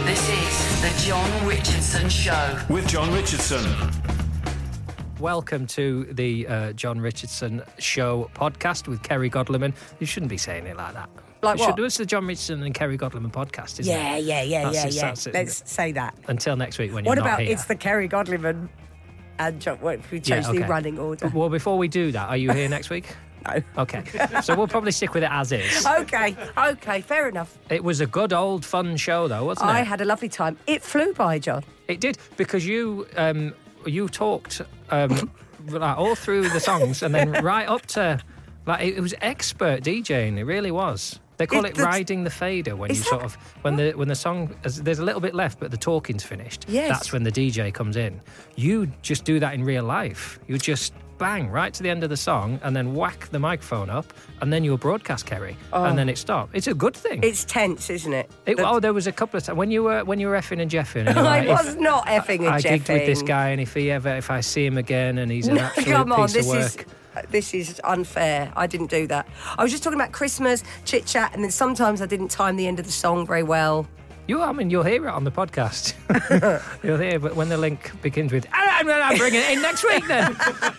This is the John Richardson Show. With John Richardson. Welcome to the John Richardson Show podcast with Kerry Godliman. You shouldn't be saying it like that. Like what? It's the John Richardson and Kerry Godliman podcast, isn't it? Yeah. That's it. Let's say that. Until next week when you're What not about here. it's the Kerry Godliman and John? What if we change the running order? Well, before we do that, are you here next week? No. Okay. So we'll probably stick with it as is. Okay, fair enough. It was a good old fun show though, wasn't it? I had a lovely time. It flew by, John. It did, because you talked like, all through the songs and then right up to it was expert DJing. It really was. They call it riding the fader when you sort of when the song there's a little bit left but the talking's finished. Yes. That's when the DJ comes in. You just do that in real life. You just bang right to the end of the song and then whack the microphone up and then you'll broadcast, Kerry, and then it stopped. It's a good thing. It's tense, isn't it? There was a couple of times when you were effing and jeffing. And I was not effing and I jeffing. gigged with this guy, and if I see him again, and he's an absolute Come on, piece of work. This is unfair. I didn't do that. I was just talking about Christmas, chit-chat, and then sometimes I didn't time the end of the song very well. You'll hear it on the podcast. You'll hear, but when the link begins with, I'm bringing it in next week then.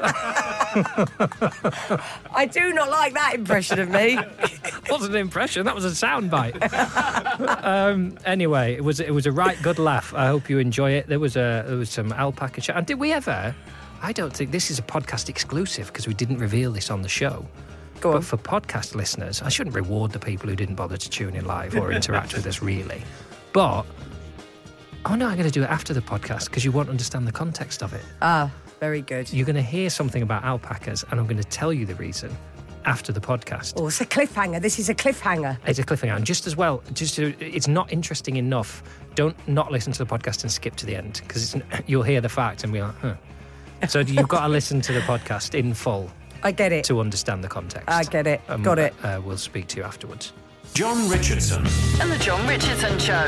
I do not like that impression of me. Wasn't an impression, that was a sound bite. Anyway, it was a right good laugh. I hope you enjoy it. There was some alpaca chat. And did we ever... I don't think this is a podcast exclusive because we didn't reveal this on the show. Go on. But for podcast listeners, I shouldn't reward the people who didn't bother to tune in live or interact with us, really. But, I'm going to do it after the podcast because you won't understand the context of it. Ah, very good. You're going to hear something about alpacas and I'm going to tell you the reason after the podcast. Oh, it's a cliffhanger. This is a cliffhanger. It's a cliffhanger. And just as well, it's not interesting enough. Don't not listen to the podcast and skip to the end because you'll hear the fact and be like, huh. So you've got to listen to the podcast in full. I get it. To understand the context. I get it. Got it. We'll speak to you afterwards. John Richardson. And the John Richardson Show.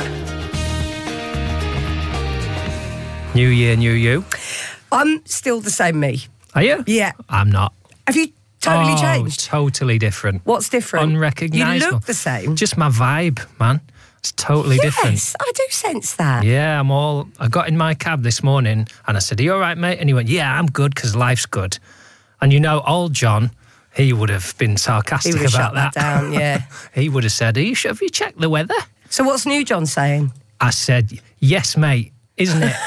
New year, new you. I'm still the same me. Are you? Yeah. I'm not. Have you totally changed? Totally different. What's different? Unrecognisable. You look the same. Just my vibe, man. It's totally different. Yes, I do sense that. Yeah, I got in my cab this morning and I said, are you all right, mate? And he went, yeah, I'm good because life's good. And old John, he would have been sarcastic about shut that down, yeah. He would have said, have you checked the weather? So what's new John saying? I said, yes, mate, isn't it?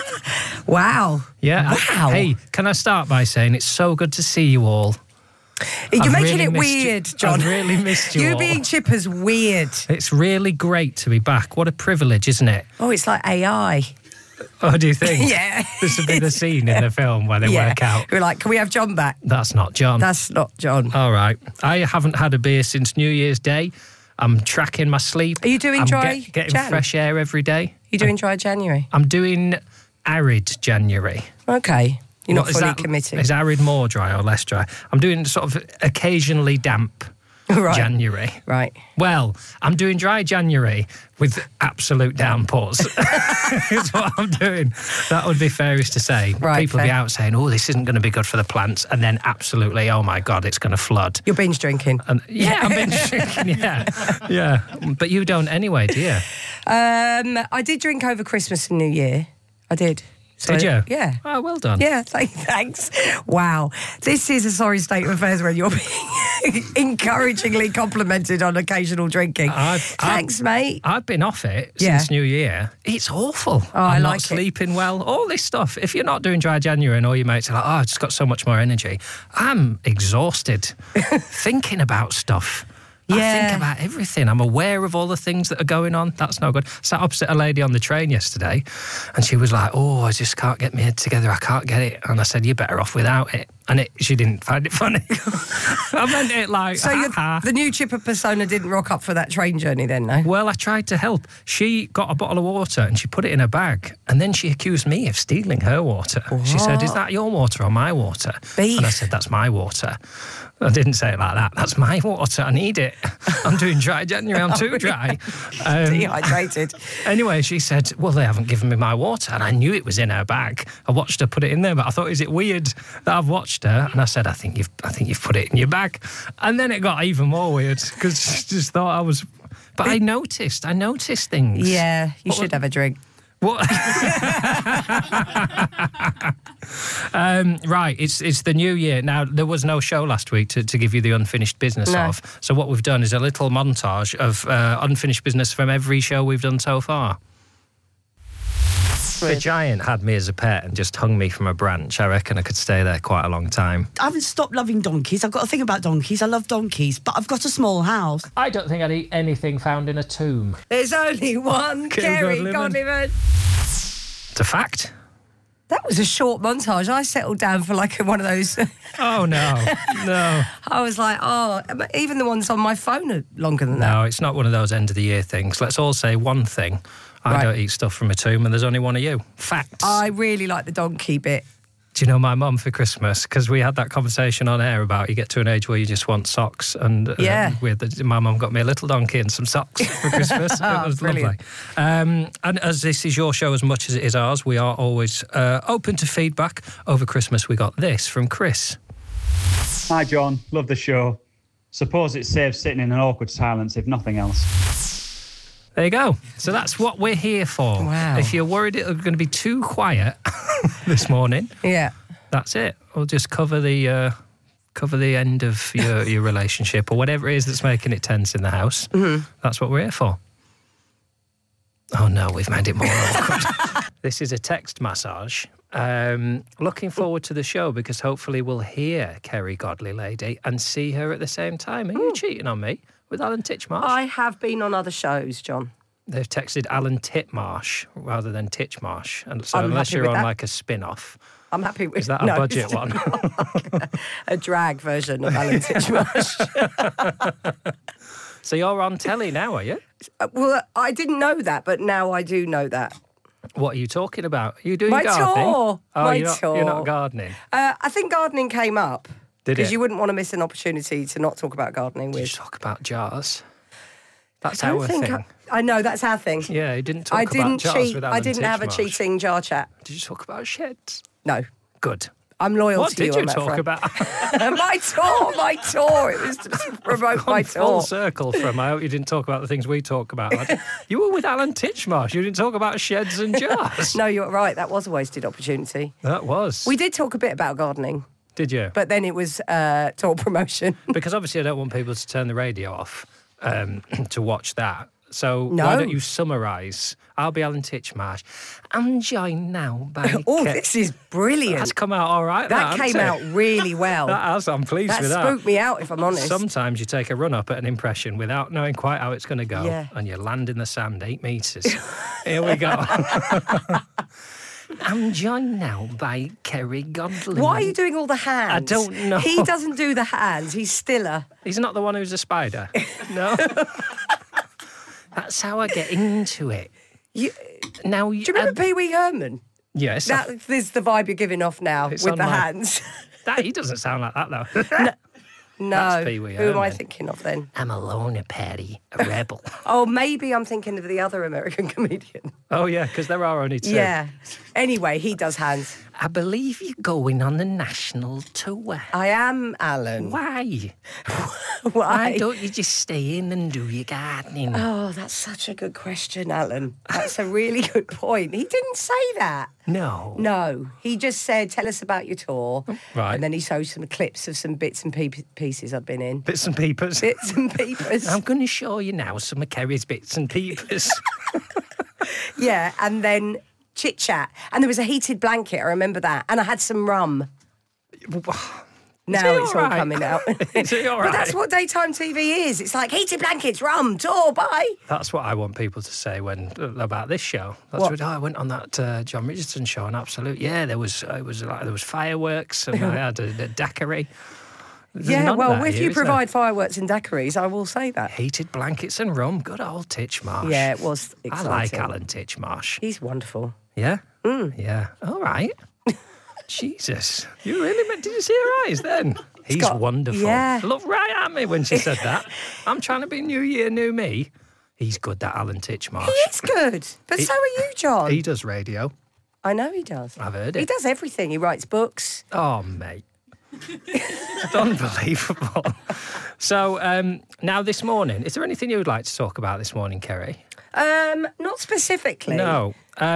Wow. Yeah. Wow. Hey, can I start by saying it's so good to see you all. You're I've making really it missed weird, you. John. I've really missed you You all. being chipper's weird. It's really great to be back. What a privilege, isn't it? Oh, it's like AI. Oh, do you think? Yeah. This would be the scene in the film where they work out. We're like, can we have John back? That's not John. That's not John. All right. I haven't had a beer since New Year's Day. I'm tracking my sleep. Are you doing dry getting Jan? fresh air every day. You doing dry January? I'm doing arid January. Okay. You're not What, fully committed. Is arid more dry or less dry? I'm doing sort of occasionally damp Right. January. Right. Well, I'm doing dry January with absolute downpours. Is what I'm doing. That would be fairest to say. Right, People be fair. out saying, oh, this isn't going to be good for the plants. And then absolutely, oh my God, it's going to flood. You're binge drinking. And yeah, I've been drinking, yeah. But you don't anyway, do you? I did drink over Christmas and New Year. I did. So, Did you? Yeah. Oh, well done. Yeah, thanks. Wow. This is a sorry state of affairs when you're being encouragingly complimented on occasional drinking. Thanks, mate. I've been off it Yeah. since New Year. It's awful. I I'm like not it. sleeping well. All this stuff. If you're not doing dry January and all your mates are like, I've just got so much more energy. I'm exhausted thinking about stuff. I Yeah. think about everything. I'm aware of all the things that are going on. That's no good. Sat opposite a lady on the train yesterday and she was like, oh, I just can't get my head together. I can't get it. And I said, you're better off without it. And she didn't find it funny. I meant it like, So the new chipper persona didn't rock up for that train journey then, no? Well, I tried to help. She got a bottle of water and she put it in her bag. And then she accused me of stealing her water. She said, is that your water or my water? Beef. And I said, that's my water. I didn't say it like that. That's my water. I need it. I'm doing dry January. I'm too dry. Dehydrated. Anyway, she said, well, they haven't given me my water. And I knew it was in her bag. I watched her put it in there, but I thought, is it weird that I've watched her? And I said, I think you've put it in your bag. And then it got even more weird because she just thought I was But I noticed things. Yeah, you should have a drink. What? Right, it's the new year. Now, there was no show last week to give you the unfinished business of. So what we've done is a little montage of unfinished business from every show we've done so far. If a giant had me as a pet and just hung me from a branch, I reckon I could stay there quite a long time. I haven't stopped loving donkeys. I've got a thing about donkeys. I love donkeys, but I've got a small house. I don't think I'd eat anything found in a tomb. There's only one Kerry Godliman. It's a fact. That was a short montage. I settled down for like one of those. Oh, no. No. I was like, even the ones on my phone are longer than that. No, it's not one of those end of the year things. Let's all say one thing. I don't eat stuff from a tomb, and there's only one of you. Facts. I really like the donkey bit. Do you know my mum for Christmas? Because we had that conversation on air about you get to an age where you just want socks. And my mum got me a little donkey and some socks for Christmas. It was brilliant. lovely. And as this is your show as much as it is ours, we are always open to feedback. Over Christmas, we got this from Chris. Hi, John. Love the show. Suppose it saves sitting in an awkward silence, if nothing else. There you go. So that's what we're here for. Wow. If you're worried it's going to be too quiet this morning, that's it. We'll just cover the end of your relationship or whatever it is that's making it tense in the house. Mm-hmm. That's what we're here for. Oh no, we've made it more awkward. This is a text massage. Looking forward to the show because hopefully we'll hear Kerry Godly Lady and see her at the same time. Are you cheating on me with Alan Titchmarsh? I have been on other shows, John. They've texted Alan Titmarsh rather than Titchmarsh. And so unless you're on like a spin-off. I'm happy with... Is that a budget one? Like a drag version of Alan Titchmarsh. So you're on telly now, are you? Well, I didn't know that, but now I do know that. What are you talking about? Are you doing My gardening? tour. Oh, My tour. You're not gardening? I think gardening came up. Did it? Because you wouldn't want to miss an opportunity to not talk about gardening with. Did you talk about jars? That's our thing. I know, that's our thing. Yeah, you didn't talk about jars with Alan I didn't have a Titchmarsh. cheating jar chat. Did you talk about sheds? No. Good. I'm loyal What to you did on you that talk front. about? My tour. It was to promote my Full tour. circle from. I hope you didn't talk about the things we talk about. You were with Alan Titchmarsh. You didn't talk about sheds and jars. No, you're right. That was a wasted opportunity. That was. We did talk a bit about gardening, Did you? but then it was tour promotion. Because obviously I don't want people to turn the radio off to watch that. So No. why don't you summarise? I'll be Alan Titchmarsh. I'm joined now by... Oh, this is brilliant. That's come out all right. That came out really well. That has. I'm pleased That with that. spooked me out, if I'm honest. Sometimes you take a run up at an impression without knowing quite how it's going to go, Yeah. and you land in the sand 8 metres. Here we go. I'm joined now by Kerry Godley. Why are you doing all the hands? I don't know. He doesn't do the hands. He's stiller. He's not the one who's a spider. No. That's how I get into it. Now, Do you remember Pee Wee Herman? Yes. That is the vibe you're giving off now It's with on the my- hands. He doesn't sound like that, though. No. That's Pee Wee Who am I Herman. thinking of then? I'm a loner, Patty, a rebel. Oh, maybe I'm thinking of the other American comedian. Oh, yeah, because there are only 2. Yeah. Anyway, he does hands. I believe you're going on the national tour. I am, Alan. Why? Why? Why don't you just stay in and do your gardening? Oh, that's such a good question, Alan. That's a really good point. He didn't say that. No. No, he just said, tell us about your tour. Right. And then he showed some clips of some bits and pieces I've been in. Bits and peepers. Bits and peepers. I'm going to show you now some of Kerry's bits and peepers. Yeah, and then chit-chat. And there was a heated blanket, I remember that. And I had some rum. Now it's all right? coming out. Is he all But right? that's what daytime TV is. It's like heated blankets, rum, tour, bye. That's what I want people to say when about this show. That's What? what I went on that John Richardson show, and absolute, yeah, there was fireworks, and I had a daiquiri. There's none Yeah, of well, that if here, you is there? provide fireworks and daiquiris, I will say that. Heated blankets and rum, good old Titchmarsh. Yeah, it was I exciting. like Alan Titchmarsh. He's wonderful. Yeah? Yeah. All right. Jesus. You really meant... Did you see her eyes then? He's got- wonderful. yeah. Looked right at me when she said that. I'm trying to be New Year, New Me. He's good, that Alan Titchmarsh. He is good. But so are you, John. He does radio. I know he does. I've heard He it. does everything. He writes books. Oh, mate. It's unbelievable. So now this morning, is there anything you would like to talk about this morning, Kerry? Not specifically. No.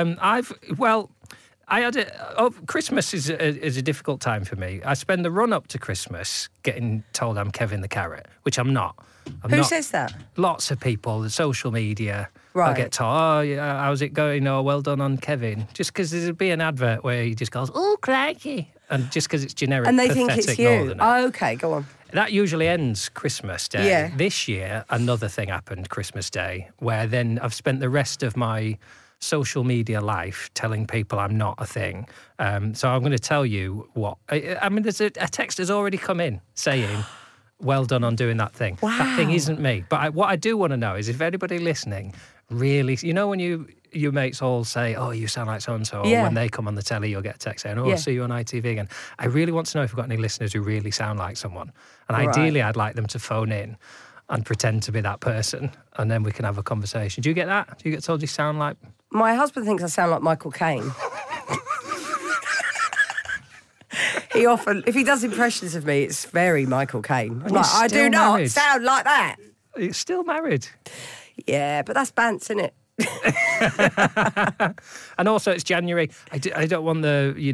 I had Christmas is a difficult time for me. I spend the run up to Christmas getting told I'm Kevin the Carrot, which I'm not. Who says that? Lots of people, the social media. Right. I get told, oh, yeah, how's it going? Oh, well done on Kevin. Just because there'd be an advert where he just goes, oh, crikey. And just because it's generic, and they think it's you. Northerner. Oh, okay, go on. That usually ends Christmas Day. Yeah. This year, another thing happened Christmas Day, where then I've spent the rest of my social media life telling people I'm not a thing. So I'm going to tell you what. I mean, there's a text has already come in saying, well done on doing that thing. Wow. That thing isn't me. But what I do want to know is if anybody listening really, you know, when your mates all say, oh, you sound like so-and-so, or when they come on the telly, you'll get a text saying, oh, I'll see you on ITV again. I really want to know if we've got any listeners who really sound like someone. And ideally, I'd like them to phone in and pretend to be that person, and then we can have a conversation. Do you get that? Do you get told you sound like... My husband thinks I sound like Michael Caine. He often, if he does impressions of me, it's very Michael Caine. I'm like, I do not sound like that. You're still married. Yeah, but that's bants, isn't it? And also it's January. I don't want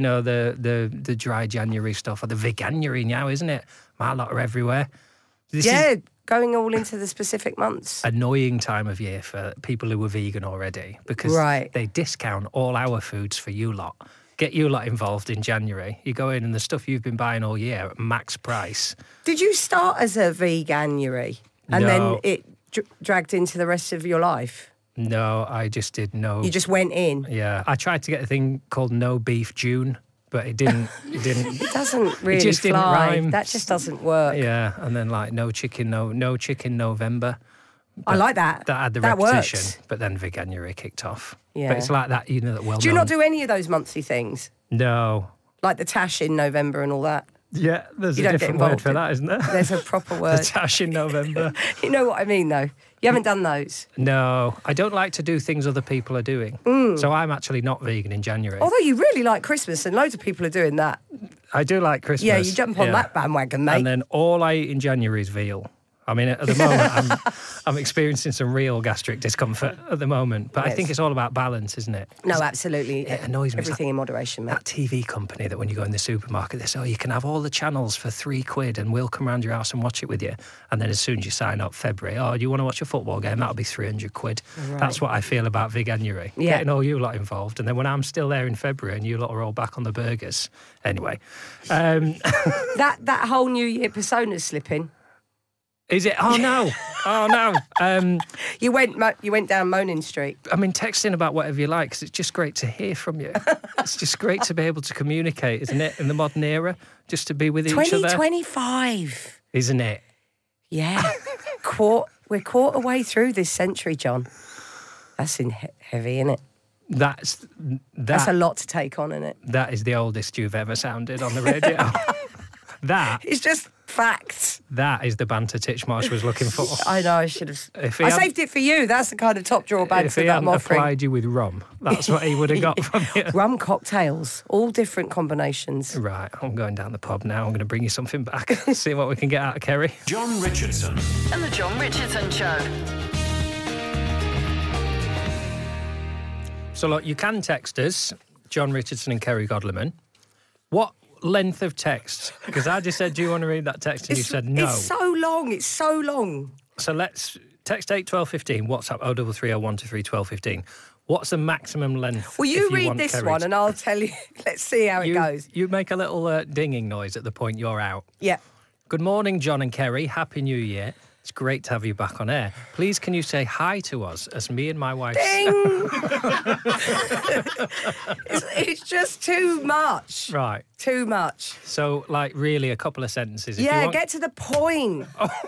the dry January stuff or the veganuary now, isn't it? My lot are everywhere. This is going all into the specific months. Annoying time of year for people who are vegan already because they discount all our foods for you lot. Get you lot involved in January. You go in and the stuff you've been buying all year at max price. Did you start as a veganuary and then it dragged into the rest of your life? No, I just did no. You just went in? Yeah. I tried to get a thing called No Beef June, but it didn't. It doesn't really just fly. Didn't rhyme. That just doesn't work. Yeah, and then like no chicken November. I like that. That had the repetition, but then veganuary kicked off. Yeah. But it's like that, you know, that well. Do you not do any of those monthly things? No. Like the tash in November and all that? Yeah, there's a different word for that, isn't there? There's a proper word. The tash in November. You know what I mean, though? You haven't done those? No, I don't like to do things other people are doing. So I'm actually not vegan in January. Although you really like Christmas and loads of people are doing that. I do like Christmas. Yeah, you jump on that bandwagon, mate. And then all I eat in January is veal. I mean, at the moment, I'm experiencing some real gastric discomfort at the moment. But I think it's all about balance, isn't it? No, absolutely. It annoys me. Everything in moderation, mate. That TV company that when you go in the supermarket, they say, oh, you can have all the channels for £3 and we'll come round your house and watch it with you. And then as soon as you sign up February, oh, do you want to watch a football game? That'll be £300. Right. That's what I feel about veganuary. Yeah. Getting all you lot involved. And then when I'm still there in February and you lot are all back on the burgers. Anyway. That whole New Year persona's slipping. Is it? Oh, no. Oh, no. You went down Moaning Street. I mean, texting about whatever you like, because it's just great to hear from you. It's just great to be able to communicate, isn't it, in the modern era? Just to be with each other. 2025. Isn't it? Yeah. We're quarter way through this century, John. That's heavy, isn't it? That's a lot to take on, isn't it? That is the oldest you've ever sounded on the radio. That it's just facts. That is the banter Titchmarsh was looking for. I know, I should have. I saved it for you. That's the kind of top drawer banter if he that I'm hadn't offering. Applied you with rum, that's what he would have got from you. Rum cocktails, all different combinations. Right, I'm going down the pub now. I'm going to bring you something back. See what we can get out of Kerry. John Richardson. And the John Richardson Show. So look, you can text us, John Richardson and Kerry Godleman. What length of text? Because I just said, do you want to read that text? And you said no. It's so long. So let's text 8 12 15, WhatsApp 0331 23 12 15. What's the maximum length? Well, you read this one and I'll tell you. Let's see how it goes. You make a little dinging noise at the point you're out. Yeah. Good morning, John and Kerry. Happy New Year. It's great to have you back on air. Please, can you say hi to us as me and my wife... Ding! it's just too much. Right. Too much. So, like, really, a couple of sentences. Yeah, get to the point.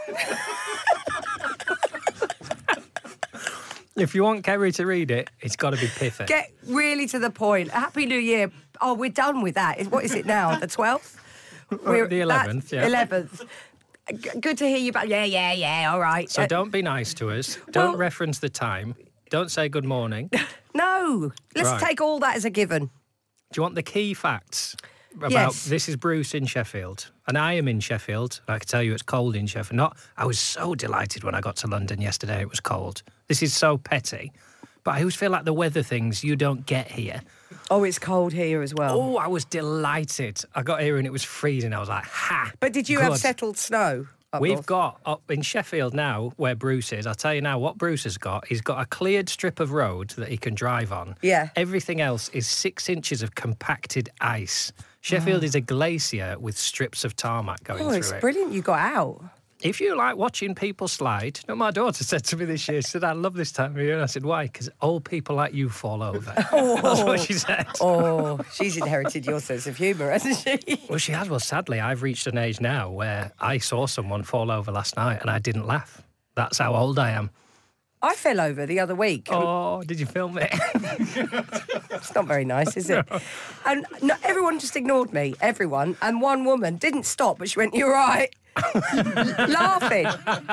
If you want Kerry to read it, it's got to be pithy. Get really to the point. Happy New Year. Oh, we're done with that. What is it now? The 12th? We're the 11th, yeah. 11th. Good to hear you back. Yeah, all right. So don't be nice to us. Don't reference the time. Don't say good morning. No. Let's take all that as a given. Do you want the key facts? about this is Bruce in Sheffield, and I am in Sheffield. I can tell you it's cold in Sheffield. I was so delighted when I got to London yesterday. It was cold. This is so petty, but I always feel like the weather things you don't get here. Oh, it's cold here as well. Oh, I was delighted. I got here and it was freezing. I was like, ha! But did you have settled snow? We've got up in Sheffield now, where Bruce is. I'll tell you now what Bruce has got. He's got a cleared strip of road that he can drive on. Yeah. Everything else is 6 inches of compacted ice. Sheffield is a glacier with strips of tarmac going through it. Oh, it's brilliant you got out. If you like watching people slide, my daughter said to me this year, she said, I love this time of year. And I said, why? Because old people like you fall over. That's what she said. Oh, she's inherited your sense of humour, hasn't she? Well, she has. Well, sadly, I've reached an age now where I saw someone fall over last night and I didn't laugh. That's how old I am. I fell over the other week. Oh, did you film it? It's not very nice, is it? And everyone just ignored me, everyone. And one woman didn't stop, but she went, "You're right." Laughing.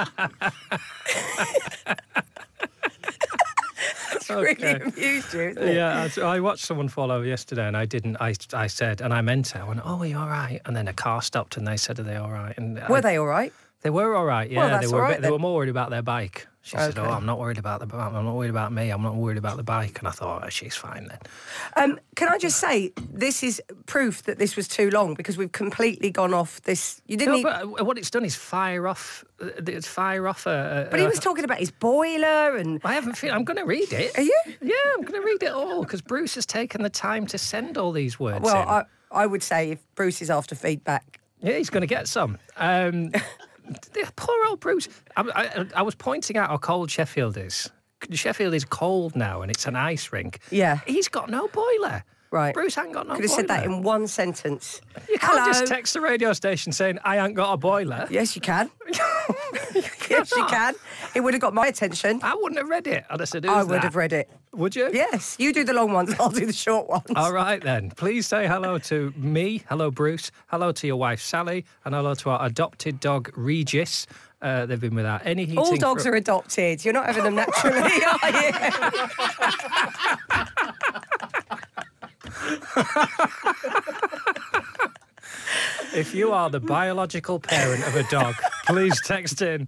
It's really amused you, isn't it? Yeah, I watched someone fall over yesterday and I didn't. I said, and I meant it. I went, "Oh, are you all right?" And then a car stopped and they said, "Are they all right?" And were they all right? They were all right, yeah. Well, that's all right, they were more worried about their bike. She said, Okay. "Oh, I'm not worried about I'm not worried about me. I'm not worried about the bike." And I thought, oh, she's fine then. Can I just say, this is proof that this was too long because we've completely gone off this. You didn't. But what it's done is fire off. But he was talking about his boiler and. I haven't. I'm going to read it. Are you? Yeah, I'm going to read it all because Bruce has taken the time to send all these words. Well, I would say if Bruce is after feedback. Yeah, he's going to get some. Poor old Bruce. I was pointing out how cold Sheffield is. Sheffield is cold now and it's an ice rink. Yeah. He's got no boiler. Right. Bruce ain't got no Could have boiler. said that in one sentence. You can't just text the radio station saying, I ain't got a boiler. Yes, you can. Yes, you can. It would have got my attention. I wouldn't have read it. I'd have said, I would have read it. Would you? Yes. You do the long ones, I'll do the short ones. All right, then. Please say hello to me. Hello, Bruce. Hello to your wife, Sally. And hello to our adopted dog, Regis. They've been without any heating. All dogs are adopted. You're not having them naturally, are you? If you are the biological parent of a dog, please text in.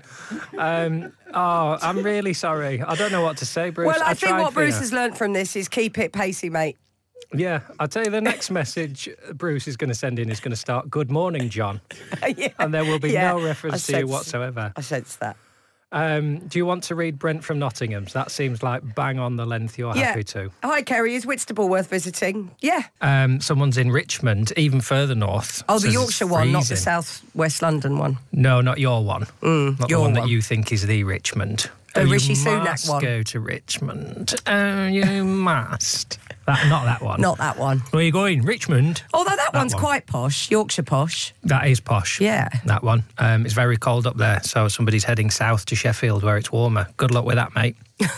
I'm really sorry. I don't know what to say, Bruce. Well, I think what Bruce has learnt from this is keep it pacey, mate. Yeah, I'll tell you the next message Bruce is going to send in is going to start, "Good morning, John." Yeah. And there will be no reference to you whatsoever. I sense that. Do you want to read Brent from Nottingham's? That seems like bang on the length you're happy to. Hi, Kerry. Is Whitstable worth visiting? Yeah. Someone's in Richmond, even further north. Oh, the Yorkshire one, not the South West London one. No, not your one. Not the one that you think is the Richmond. The Rishi you Sunak must one. go to Richmond. Oh, you must. Not that one. Not that one. Where are you going? Richmond? Although that one's quite posh, Yorkshire posh. That is posh. Yeah. That one. It's very cold up there, so somebody's heading south to Sheffield where it's warmer. Good luck with that, mate.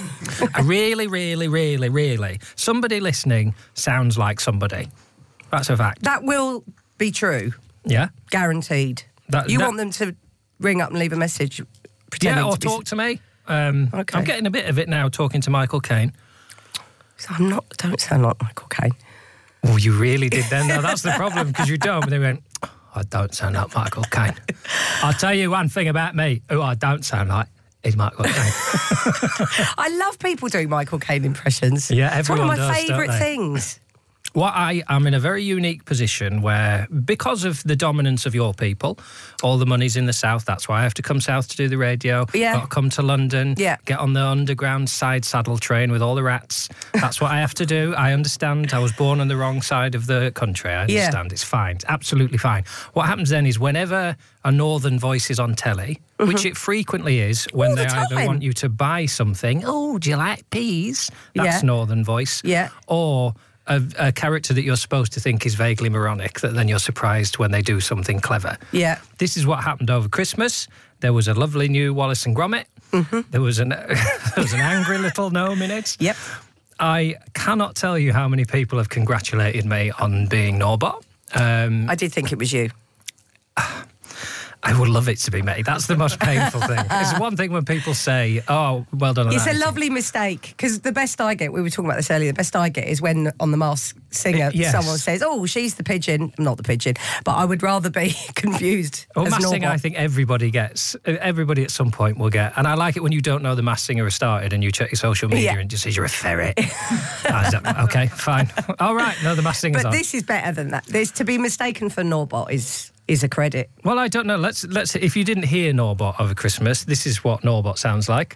Really, somebody listening sounds like somebody. That's a fact. That will be true. Yeah? Guaranteed. You want them to ring up and leave a message pretending or to be... talk to me. Okay. I'm getting a bit of it now talking to Michael Caine. So don't sound like Michael Caine. Oh, you really did then. No, that's the problem, because you don't. And they went, I don't sound like Michael Caine. I'll tell you one thing about me, who I don't sound like, is Michael Caine. I love people doing Michael Caine impressions. Yeah, everyone It's one of my does, favourite don't they? things. Well, I am in a very unique position where, because of the dominance of your people, all the money's in the south. That's why I have to come south to do the radio. Yeah. Got to come to London. Yeah. Get on the underground side saddle train with all the rats. That's what I have to do. I understand. I was born on the wrong side of the country. I understand. It's fine. It's absolutely fine. What happens then is whenever a northern voice is on telly, which it frequently is when All the they either time. want you to buy something. Oh, do you like peas? That's Yeah. northern voice. Yeah. Or a character that you're supposed to think is vaguely moronic, that then you're surprised when they do something clever. Yeah. This is what happened over Christmas. There was a lovely new Wallace and Gromit. There was an angry little gnome in it. Yep. I cannot tell you how many people have congratulated me on being Norbot. I did think it was you. I would love it to be me. That's the most painful thing. It's one thing when people say, oh, well done on It's that. a lovely mistake, because the best I get, we were talking about this earlier, the best I get is when on The Masked Singer Yes. someone says, oh, she's the pigeon. I'm not the pigeon, but I would rather be confused Well, as Masked Singer, Norbot. I think everybody gets. Everybody at some point will get. And I like it when you don't know the Masked Singer has started and you check your social media Yeah. and just says you're a ferret. Okay, fine. All right, no, the Masked Singer's But on. this is better than that. This, to be mistaken for Norbot is a credit. Well, I don't know. Let's. If you didn't hear Norbot over Christmas, this is what Norbot sounds like.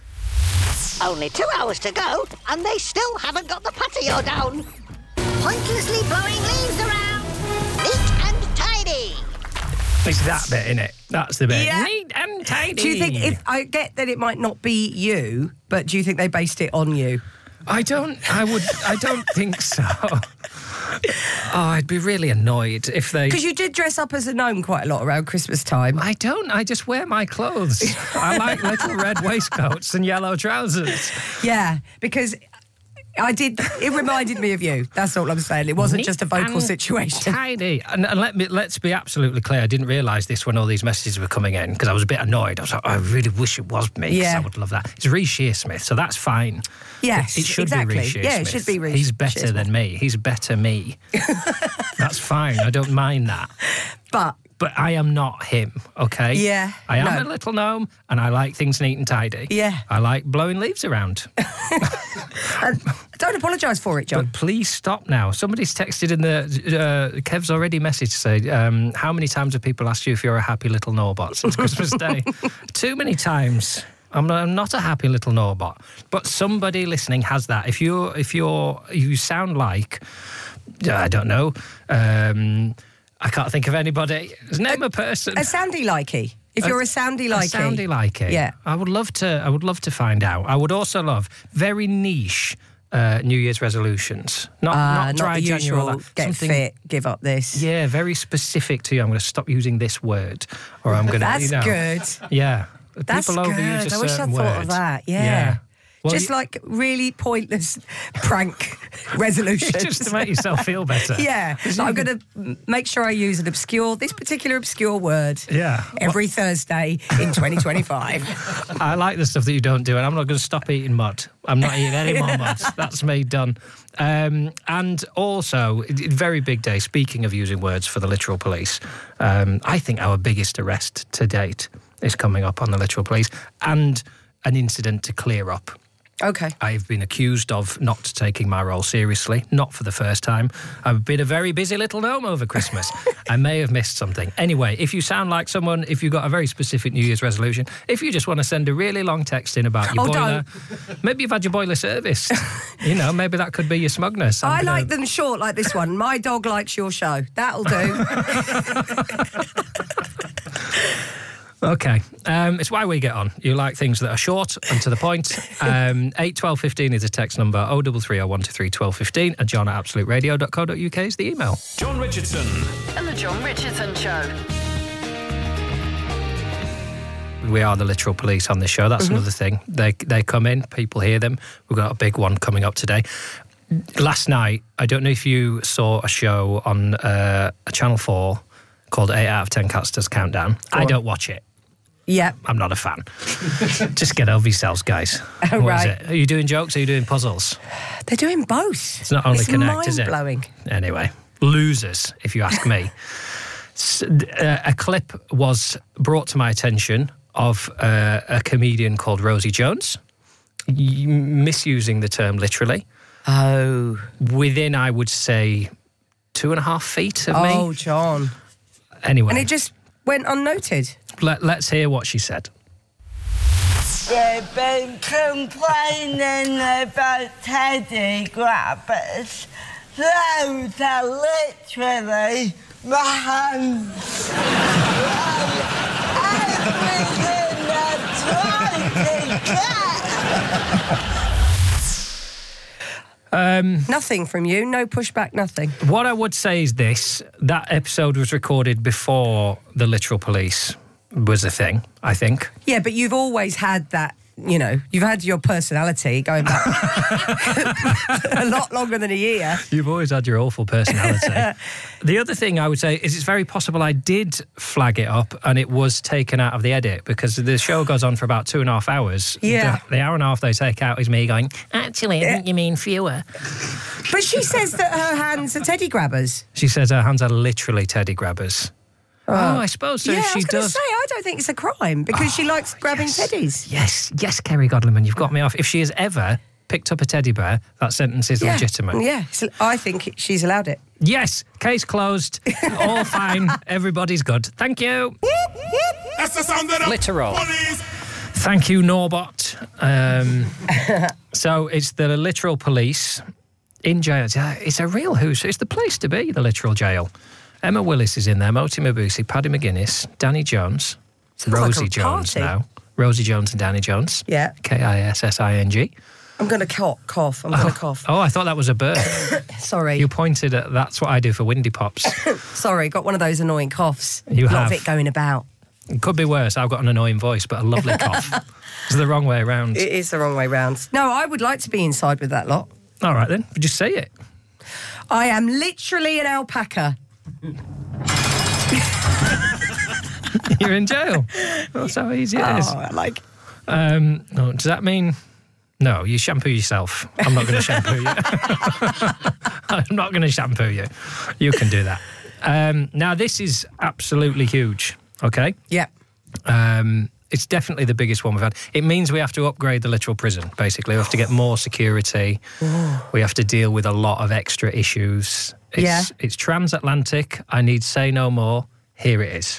Only 2 hours to go, and they still haven't got the patio down. Pointlessly blowing leaves around. Neat and tidy. It's that bit, innit? That's the bit. Yeah. Neat and tidy. Do you think, I get that it might not be you, but do you think they based it on you? I don't think so. Oh, I'd be really annoyed if they... Because you did dress up as a gnome quite a lot around Christmas time. I don't. I just wear my clothes. I like little red waistcoats and yellow trousers. Yeah, because it reminded me of you. That's all I'm saying. It wasn't just a vocal And situation. Tidy. And let's be absolutely clear. I didn't realise this when all these messages were coming in because I was a bit annoyed. I was like, I really wish it was me because Yeah. I would love that. It's Reece Shearsmith, so that's fine. Yes, It should exactly. be Reece Shearsmith. Yeah, it should be Reece He's better Shearsmith. than me. He's better me. That's fine. I don't mind that. But I am not him, okay? Yeah, I am no. a little gnome and I like things neat and tidy. Yeah. I like blowing leaves around. And don't apologise for it, John. But please stop now. Somebody's texted in the... Kev's already messaged to say, how many times have people asked you if you're a happy little Norbot since Christmas Day? Too many times. I'm not a happy little Norbot. But somebody listening has that. If you sound like... I don't know... I can't think of anybody. Name a person. A soundy likey. If you're a soundy likey. A soundy likey. Yeah. I would love to find out. I would also love very niche New Year's resolutions. Not dry the January. usual, Like get something- fit, give up this. Yeah, very specific to you. I'm going to stop using this word, or I'm going to. That's good. Yeah. That's People overuse good. a I wish I certain thought word. of that. Yeah. Well, Just like really pointless prank resolutions. just to make yourself feel better. Yeah. So I'm going to make sure I use this particular obscure word Yeah. every Thursday in 2025. I like the stuff that you don't do, and I'm not going to stop eating mud. I'm not eating any more mud. That's me done. And also, very big day, speaking of using words for the literal police, I think our biggest arrest to date is coming up on the literal police, and an incident to clear up. Okay. I've been accused of not taking my role seriously, not for the first time. I've been a very busy little gnome over Christmas. I may have missed something. Anyway, if you sound like someone, if you've got a very specific New Year's resolution, if you just want to send a really long text in about your boiler, maybe you've had your boiler serviced. Maybe that could be your smugness. I like them short like this one. My dog likes your show. That'll do. Okay. It's why we get on. You like things that are short and to the point. 8 12 15 is the text number. 0330 123 12 15 and John at absoluteradio.co.uk is the email. John Richardson. And the John Richardson Show. We are the literal police on this show. That's another thing. They come in, people hear them. We've got a big one coming up today. Last night, I don't know if you saw a show on Channel 4 called 8 out of 10 Cats Does Countdown. I don't watch it. Yeah. I'm not a fan. Just get over yourselves, guys. What is right. it? Are you doing jokes or are you doing puzzles? They're doing both. It's not only Connect, is it? mind-blowing. Anyway, losers, if you ask me. A clip was brought to my attention of a comedian called Rosie Jones, misusing the term literally. Oh. Within, I would say, 2.5 feet of me. Oh, John. Anyway. And it just went unnoted. Let's hear what she said. They've been complaining about teddy grabbers. Those are literally my hands. Everything they're trying to get. Nothing from you, no pushback, nothing. What I would say is this. That episode was recorded before the literal police was a thing, I think. Yeah, but you've always had that you know, you've had your personality going back a lot longer than a year. You've always had your awful personality. The other thing I would say is it's very possible I did flag it up and it was taken out of the edit because the show goes on for about 2.5 hours. Yeah. The hour and a half they take out is me going, actually, I think you mean fewer. But she says that her hands are teddy grabbers. She says her hands are literally teddy grabbers. Oh, I suppose so. Yeah, She I was going to does. say, I don't think it's a crime because she likes grabbing teddies. Yes, Kerry Godliman, you've got me off. If she has ever picked up a teddy bear, that sentence is legitimate. Yeah, I think she's allowed it. Yes, case closed. All fine. Everybody's good. Thank you. That's the sound of the Literal. police. Thank you, Norbot. So it's the literal police in jail. It's a real who's. It's the place to be, the literal jail. Emma Willis is in there, Moti Mabuse, Paddy McGuinness, Danny Jones, Rosie like a Jones party. now. Rosie Jones and Danny Jones. Yeah. Kissing. I'm going to cough. I'm going to cough. Oh, I thought that was a bird. Sorry. You pointed at, that's what I do for Windy Pops. Sorry, got one of those annoying coughs. You a lot have. of it going about. It could be worse. I've got an annoying voice, but a lovely cough. It's the wrong way around. It is the wrong way round. No, I would like to be inside with that lot. All right, then. Just say it. I am literally an alpaca. You're in jail. That's how easy it is. Oh, I like. No, does that mean... No, you shampoo yourself. I'm not going to shampoo you. I'm not going to shampoo you. You can do that. Now, this is absolutely huge, okay? Yeah. It's definitely the biggest one we've had. It means we have to upgrade the literal prison, basically. We have to get more security. We have to deal with a lot of extra issues. It's transatlantic. I need say no more. Here it is.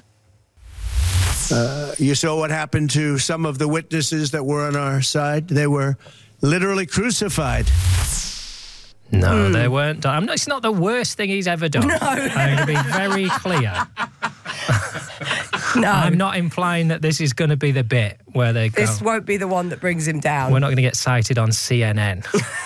You saw what happened to some of the witnesses that were on our side. They were literally crucified. No, they weren't done. It's not the worst thing he's ever done. No. I'm going to be very clear. No. I'm not implying that this is going to be the bit where they go. This won't be the one that brings him down. We're not going to get cited on CNN.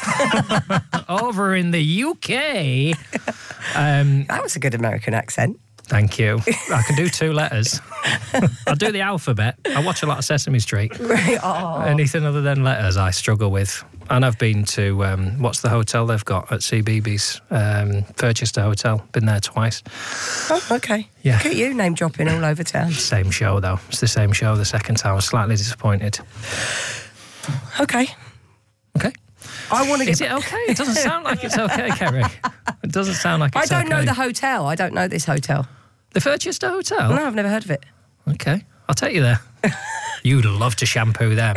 Over in the UK. That was a good American accent. Thank you. I can do 2 letters. I'll do the alphabet. I watch a lot of Sesame Street. Anything other than letters I struggle with. And I've been to, what's the hotel they've got at CBeebies? Purchester Hotel. Been there twice. Oh, okay. Yeah. Look at you, name dropping all over town. Same show, though. It's the same show the second time. I was slightly disappointed. Okay. Okay. I want to get... Is it okay? It doesn't sound like it's okay, Kerry. It doesn't sound like it's okay. I don't know the hotel. I don't know this hotel. The Furchester Hotel? No, I've never heard of it. Okay. I'll take you there. You'd love to shampoo them.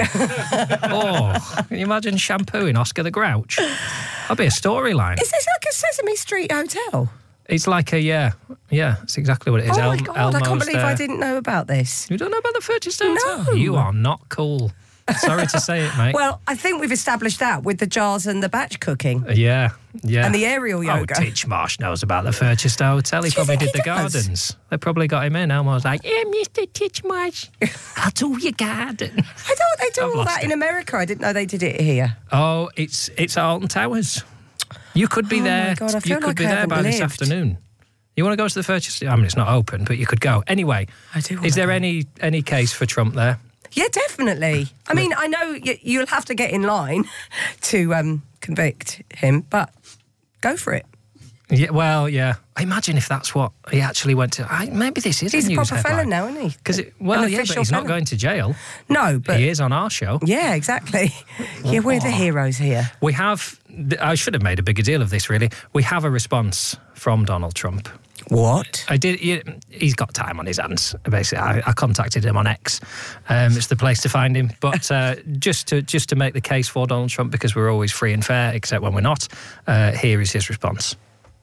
Oh, can you imagine shampooing Oscar the Grouch? That'd be a storyline. Is this like a Sesame Street hotel? It's like a, yeah, it's exactly what it is. Oh my God, I can't Elmo's believe there. I didn't know about this. You don't know about the Furchester Hotel? No. You are not cool. Sorry to say it, mate. Well, I think we've established that with the jars and the batch cooking. Yeah. And the aerial yoga. Oh, Titchmarsh knows about the Furchester Hotel. He probably did the gardens. They probably got him in. Elmo's like, yeah, Mr. Titchmarsh, I'll do your garden. I thought they do I've all lost that in it. America. I didn't know they did it here. Oh, it's at Alton Towers. You could be Oh, there. my God, I feel you could like be I there haven't by this lived. afternoon. You want to go to the Furchester? I mean, it's not open, but you could go. Anyway, I do wanna is there go. any case for Trump there? Yeah, definitely. I mean, I know you'll have to get in line to convict him, but go for it. Yeah, well, yeah. Imagine if that's what he actually went to. Maybe this is He's a a news proper headline. felon now, isn't he? Because An but official he's not felon. going to jail. No, but... He is on our show. Yeah, exactly. Yeah, we're the heroes here. We have... I should have made a bigger deal of this, really. We have a response from Donald Trump. What? I did. He's got time on his hands. Basically, I contacted him on X. It's the place to find him. But just to make the case for Donald Trump, because we're always free and fair, except when we're not. Here is his response.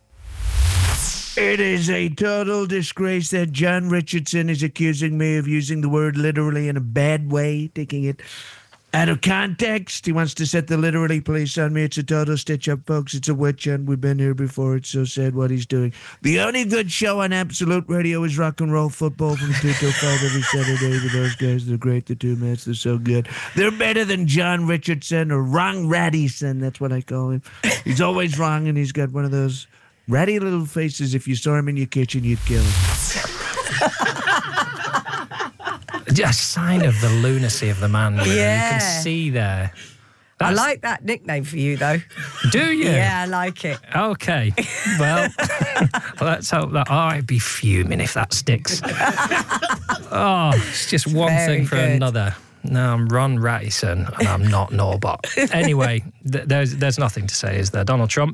It is a total disgrace that John Richardson is accusing me of using the word literally in a bad way, taking it out of context. He wants to set the literally police on me. It's a total stitch-up, folks. It's a witch hunt. We've been here before. It's so sad what he's doing. The only good show on Absolute Radio is Rock and Roll Football from 2 till 5 every Saturday with those guys. They're great, the 2 minutes. They're so good. They're better than John Richardson or Wrong Raddyson. That's what I call him. He's always wrong, and he's got one of those ratty little faces. If you saw him in your kitchen, you'd kill him. A sign of the lunacy of the man. Really. Yeah. You can see there. I like that nickname for you, though. Do you? Yeah, I like it. Okay. Well, let's hope that. Oh, I'd be fuming if that sticks. Oh, it's just one Very thing for good. another. No, I'm Ron Rattison and I'm not Norbot. Anyway, there's nothing to say, is there? Donald Trump.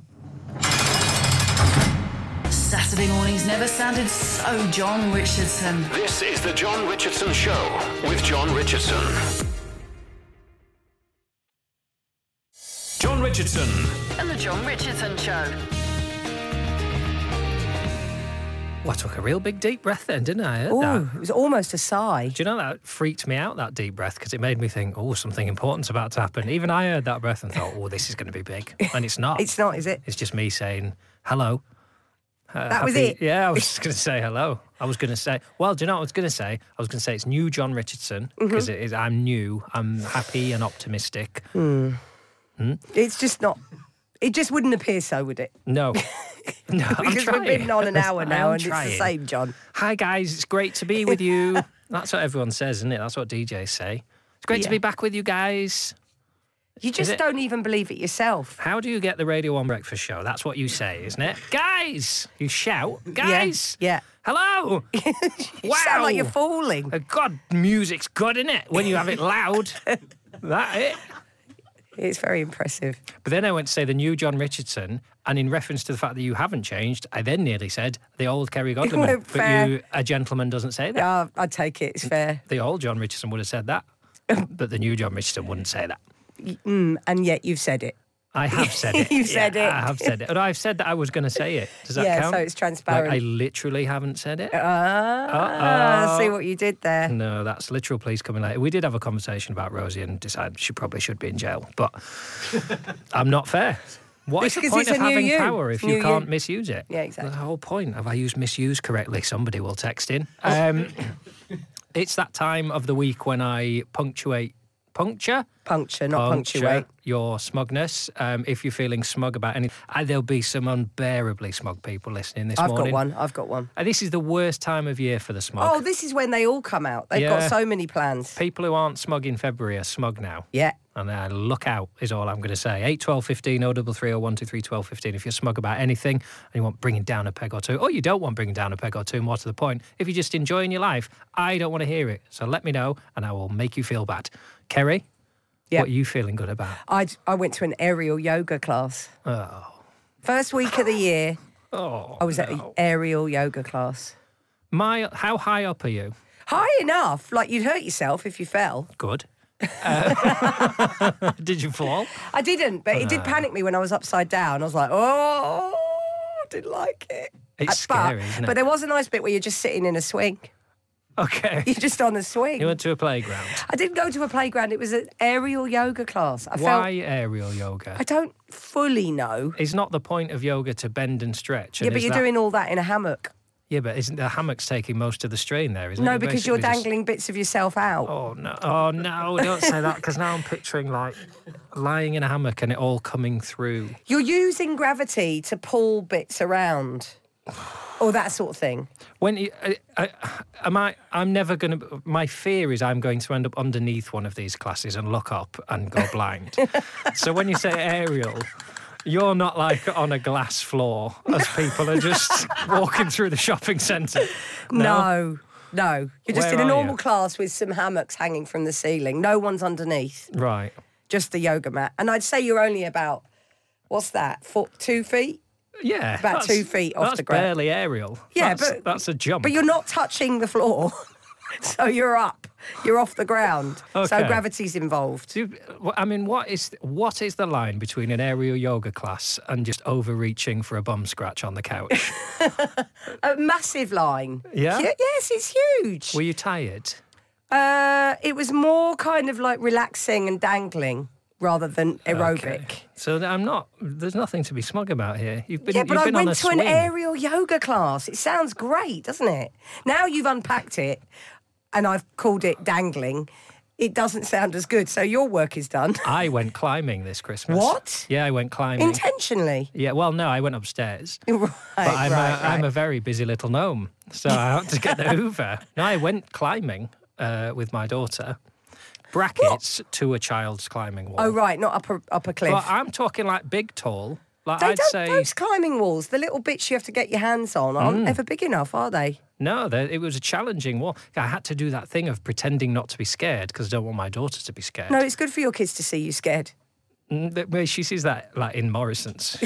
Saturday mornings never sounded so John Richardson. This is the John Richardson Show with John Richardson. John Richardson. And the John Richardson Show. Well, I took a real big deep breath then, didn't I? I heard Oh, that. it was almost a sigh. Do you know that freaked me out, that deep breath, because it made me think, oh, something important's about to happen. Even I heard that breath and thought, oh, this is going to be big. And it's not. It's not, is it? It's just me saying hello. That was it? Yeah, I was just going to say hello. I was going to say, well, do you know what I was going to say? I was going to say it's new John Richardson, because it is. I'm new. I'm happy and optimistic. It's just not. It just wouldn't appear so, would it? No. No, I'm Because trying. we've been on an hour now, I'm and trying. it's the same, John. Hi, guys. It's great to be with you. That's what everyone says, isn't it? That's what DJs say. It's great to Yeah. be back with you guys. You just it? don't even believe it yourself. How do you get the Radio 1 breakfast show? That's what you say, isn't it? Guys! You shout. Guys! Yeah. Hello! You sound like you're falling. God, music's good, isn't it? When you have it loud. That it. It's very impressive. But then I went to say the new John Richardson, and in reference to the fact that you haven't changed, I then nearly said the old Kerry Godliman. Fair. But a gentleman doesn't say that. Yeah, I'd take it. It's fair. The old John Richardson would have said that, but the new John Richardson wouldn't say that. And yet you've said it. I have said it. You've said it. I have said it. And I've said that I was going to say it. Does that Yeah, count? so it's transparent. Like I literally haven't said it. See what you did there. No, that's literal please coming later. We did have a conversation about Rosie and decided she probably should be in jail, but I'm not fair. What is the Because point it's of a new having you. power if New you can't you. misuse it? Yeah, exactly. The whole point. Have I used misuse correctly? Somebody will text in. It's that time of the week when I puncture, Not punctuate. your smugness. If you're feeling smug about anything, there'll be some unbearably smug people listening this morning. I've got one. This is the worst time of year for the smug. Oh, this is when they all come out. They've Yeah. got so many plans. People who aren't smug in February are smug now. Yeah. And look out is all I'm going to say. 8 12 15 033 123 12 15 if you're smug about anything and you want bringing down a peg or two. Or you don't want bringing down a peg or two, more to the point. If you're just enjoying your life, I don't want to hear it. So let me know and I will make you feel bad. Kerry, Yeah. what are you feeling good about? I went to an aerial yoga class. Oh. First week of the year, Oh, I was at an aerial yoga class. How high up are you? High enough, like you'd hurt yourself if you fell. Good. Did you fall? I didn't, but it did panic me when I was upside down. I was like, oh, I didn't like it. It's scary, isn't it? But there was a nice bit where you're just sitting in a swing. Okay. You're just on the swing. You went to a playground. I didn't go to a playground. It was an aerial yoga class. Why aerial yoga? I don't fully know. Is not the point of yoga to bend and stretch? Yeah, And but is you're that- doing all that in a hammock. Yeah, but isn't the hammock's taking most of the strain there, isn't it? No, because you're basically just- dangling bits of yourself out. Oh no, don't say that, because now I'm picturing like lying in a hammock and it all coming through. You're using gravity to pull bits around. Or that sort of thing. When you, I'm never going to. My fear is I'm going to end up underneath one of these classes and look up and go blind. So when you say aerial, you're not like on a glass floor as people are just walking through the shopping centre. No. You're just Where in a are normal you? class with some hammocks hanging from the ceiling. No one's underneath. Right. Just the yoga mat. And I'd say you're only about, what's that, 2 feet? Yeah. About 2 feet off the ground. That's barely aerial. Yeah, that's a jump. But you're not touching the floor. So you're up. You're off the ground. So Okay. gravity's involved. I mean, what is the line between an aerial yoga class and just overreaching for a bum scratch on the couch? A massive line. Yeah? Yes, it's huge. Were you tired? It was more kind of like relaxing and dangling rather than aerobic. Okay. So there's nothing to be smug about here. You've been, Yeah, but you've I been on went a to an swing. aerial yoga class. It sounds great, doesn't it? Now you've unpacked it and I've called it dangling. It doesn't sound as good. So your work is done. I went climbing this Christmas. What? Yeah, I went climbing. Intentionally? Yeah, well, no, I went upstairs. Right, But I'm right. a very busy little gnome, so I had to get the Hoover. No, I went climbing. with my daughter. Brackets to a child's climbing wall. Oh, right, not up a cliff. Well, I'm talking like big, tall. Like They I'd don't, say those climbing walls, the little bits you have to get your hands on, aren't ever big enough, are they? no, it was a challenging wall. I had to do that thing of pretending not to be scared because I don't want my daughter to be scared. No, it's good for your kids to see you scared. She sees that like in Morrison's.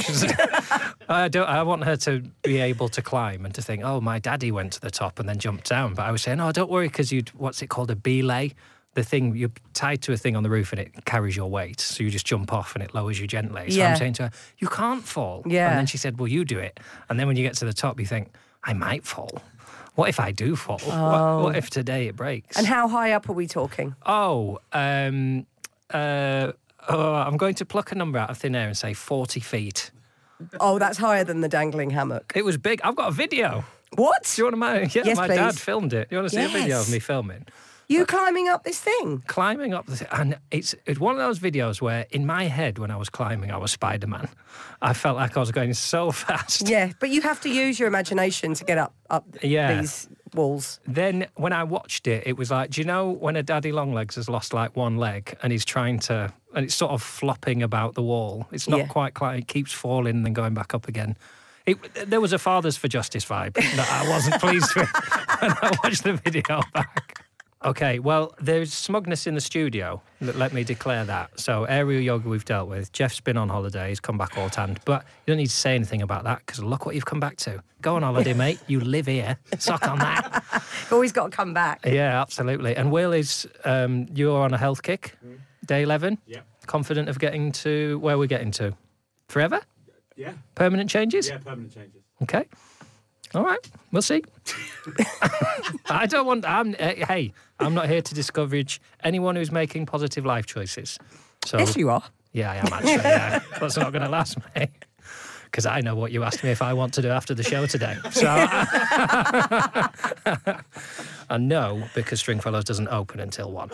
I want her to be able to climb and to think, oh, my daddy went to the top and then jumped down. But I was saying, oh, don't worry, because what's it called, a belay? The thing, you're tied to a thing on the roof and it carries your weight. So you just jump off and it lowers you gently. So I'm saying to her, you can't fall. Yeah. And then she said, well, you do it. And then when you get to the top, you think, I might fall. What if I do fall? What if today it breaks? And how high up are we talking? I'm going to pluck a number out of thin air and say 40 feet. Oh, that's higher than the dangling hammock. It was big. I've got a video. What? Do you want to know? Yeah, Yes, my please. dad filmed it. You want to see a video of me filming? You climbing up this thing? Climbing up the thing. And it's one of those videos where in my head when I was climbing, I was Spider-Man. I felt like I was going so fast. Yeah, but you have to use your imagination to get up these walls. Then when I watched it, it was like, do you know when a daddy longlegs has lost like one leg and he's trying to, and it's sort of flopping about the wall. It's not quite climbing, it keeps falling and then going back up again. There was a Fathers for Justice vibe that I wasn't pleased with when I watched the video back. Okay, well, there's smugness in the studio. Let me declare that. So, aerial yoga we've dealt with. Jeff's been on holiday. He's come back all tanned. But you don't need to say anything about that because look what you've come back to. Go on holiday, mate. You live here. Suck on that. Always got to come back. Yeah, absolutely. And Will is, you're on a health kick. Day 11. Yeah. Confident of getting to where we're getting to. Forever? Yeah. Permanent changes? Yeah, permanent changes. Okay. All right, we'll see. I don't want... hey, I'm not here to discourage anyone who's making positive life choices. So, Yes, you are. Yeah, I am actually, yeah. That's not going to last me. Because I know what you asked me if I want to do after the show today. So, and no, because Stringfellows doesn't open until 1.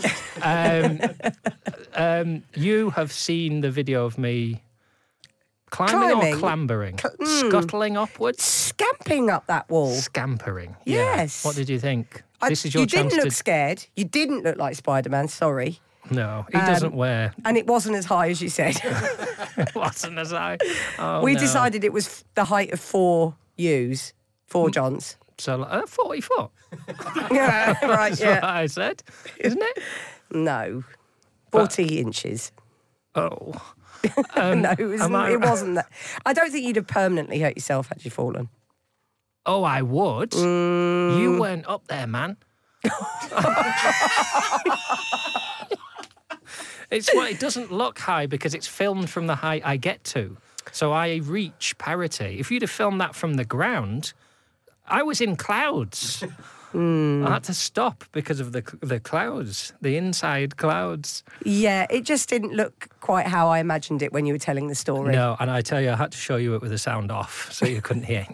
You have seen the video of me... Climbing or clambering? Scuttling upwards? Scamping up that wall. Scampering. Yes. Yeah. What did you think? This is your you chance didn't look scared. You didn't look like Spider-Man, sorry. No, he doesn't wear... And it wasn't as high as you said. It wasn't as high. Oh, We no. decided it was the height of 4 U's, 4 Johns. So, 40 foot. Yeah, right, That's yeah. what I said, isn't it? No. 40 inches. Oh. No, it wasn't that. I don't think you'd have permanently hurt yourself had you fallen. Oh, I would. You weren't up there, man. It doesn't look high because it's filmed from the height I get to. So I reach parity. If you'd have filmed that from the ground, I was in clouds. I had to stop because of the clouds, the inside clouds. Yeah, it just didn't look quite how I imagined it when you were telling the story. No, and I tell you, I had to show you it with the sound off so you couldn't hear.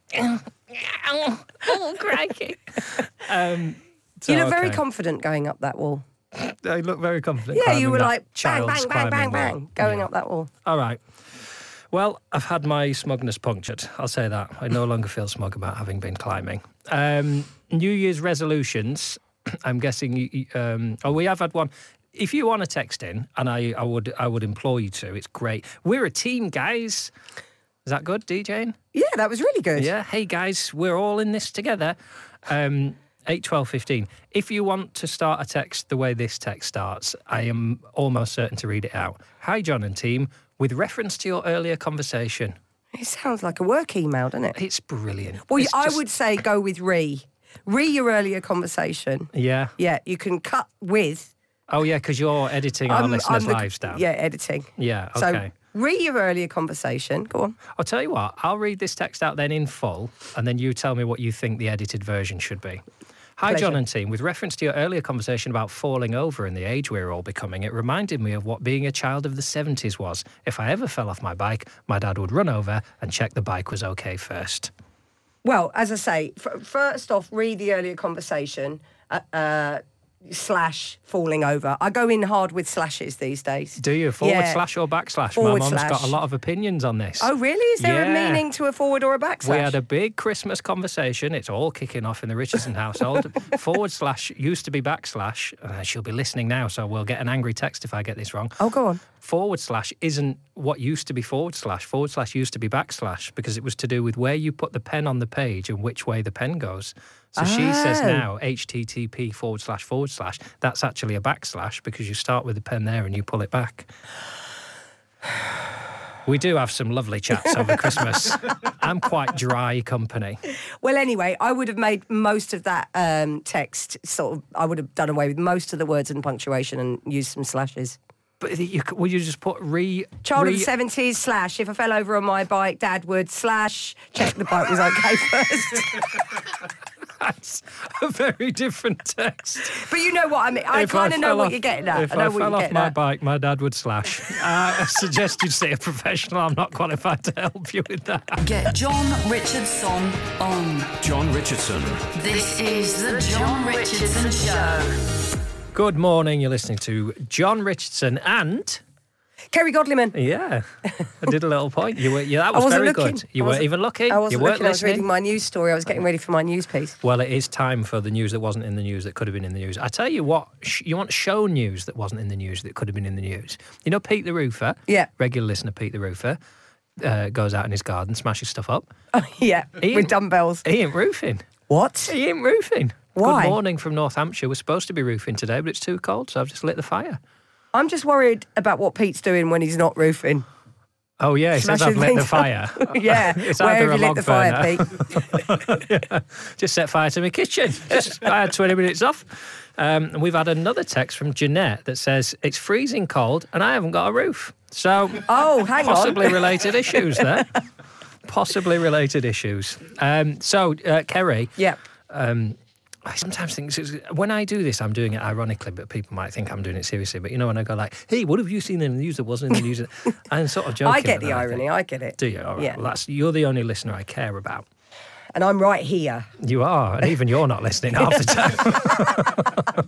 Oh, crikey. You look very confident going up that wall. I look very confident. Yeah, you climbing were that like bang, child's bang, bang, bang, climbing bang, wall. going Yeah. up that wall. All right. Well, I've had my smugness punctured. I'll say that. I no longer feel smug about having been climbing. New Year's resolutions. I'm guessing. We have had one. If you want to text in, and I would implore you to. It's great. We're a team, guys. Is that good, DJing? Yeah, that was really good. Yeah. Hey, guys, we're all in this together. 8, 12, 15. If you want to start a text the way this text starts, I am almost certain to read it out. Hi, John and team. With reference to your earlier conversation. It sounds like a work email, doesn't it? It's brilliant. Well, It's I just- would say go with re. Re your earlier conversation. Yeah. Yeah, you can cut with. Oh, yeah, because you're editing our listeners' lives down. Yeah, editing. Yeah, So okay. re your earlier conversation. Go on. I'll tell you what, I'll read this text out then in full, and then you tell me what you think the edited version should be. Hi, Pleasure. John and team. With reference to your earlier conversation about falling over and the age we're all becoming, it reminded me of what being a child of the 70s was. If I ever fell off my bike, my dad would run over and check the bike was okay first. Well, as I say, first off, read the earlier conversation. slash falling over. I go in hard with slashes these days. Do you? Forward Yeah. slash or backslash? Forward My mum's got slash. a lot of opinions on this. Oh, really? Is there a Yeah. meaning to a forward or a backslash? We had a big Christmas conversation. It's all kicking off in the Richardson household. Forward slash used to be backslash. She'll be listening now, so we'll get an angry text if I get this wrong. Oh, go on. Forward slash isn't what used to be forward slash. Forward slash used to be backslash because it was to do with where you put the pen on the page and which way the pen goes. So she says now HTTP forward slash. That's actually a backslash because you start with the pen there and you pull it back. We do have some lovely chats over Christmas. I'm quite dry company. Well, anyway, I would have made most of that text I would have done away with most of the words and punctuation and used some slashes. But will you just put Child of the 70s slash, if I fell over on my bike, Dad would slash, check the bike was okay first. That's a very different text. But you know what I mean. I kind of know what you're getting at. If I fell off my bike, my dad would slash. I suggest you see a professional. I'm not qualified to help you with that. Get John Richardson on. John Richardson. This is the John Richardson Show. Good morning. You're listening to John Richardson and Kerry Godliman. Yeah, I did a little point. That was very good. You weren't even looking. I wasn't you weren't looking. I was listening. reading my news story. I was getting ready for my news piece. Well, it is time for the news that wasn't in the news that could have been in the news. I tell you what, you want show news that wasn't in the news that could have been in the news. You know Pete the Roofer? Yeah. Regular listener Pete the Roofer goes out in his garden, smashes stuff up. Oh, yeah, with dumbbells. He ain't roofing. What? He ain't roofing. Why? Good morning from North Hampshire. We're supposed to be roofing today, but it's too cold, so I've just lit the fire. I'm just worried about what Pete's doing when he's not roofing. Oh, yeah, he says I've lit the fire. Yeah, It's where either have you a lit the log fire, Pete? Yeah. Just set fire to my kitchen. I had 20 minutes off. And we've had another text from Jeanette that says, it's freezing cold and I haven't got a roof. So, hang on. Possibly related issues there. Possibly related issues. Kerry. Yeah. I sometimes think, when I do this, I'm doing it ironically, but people might think I'm doing it seriously. But you know, when I go like, hey, what have you seen in the news that wasn't in the news? I'm sort of joking. I get the irony, I get it. Do you? All right. Yeah. Well, you're the only listener I care about. And I'm right here. You are, and even you're not listening half the time.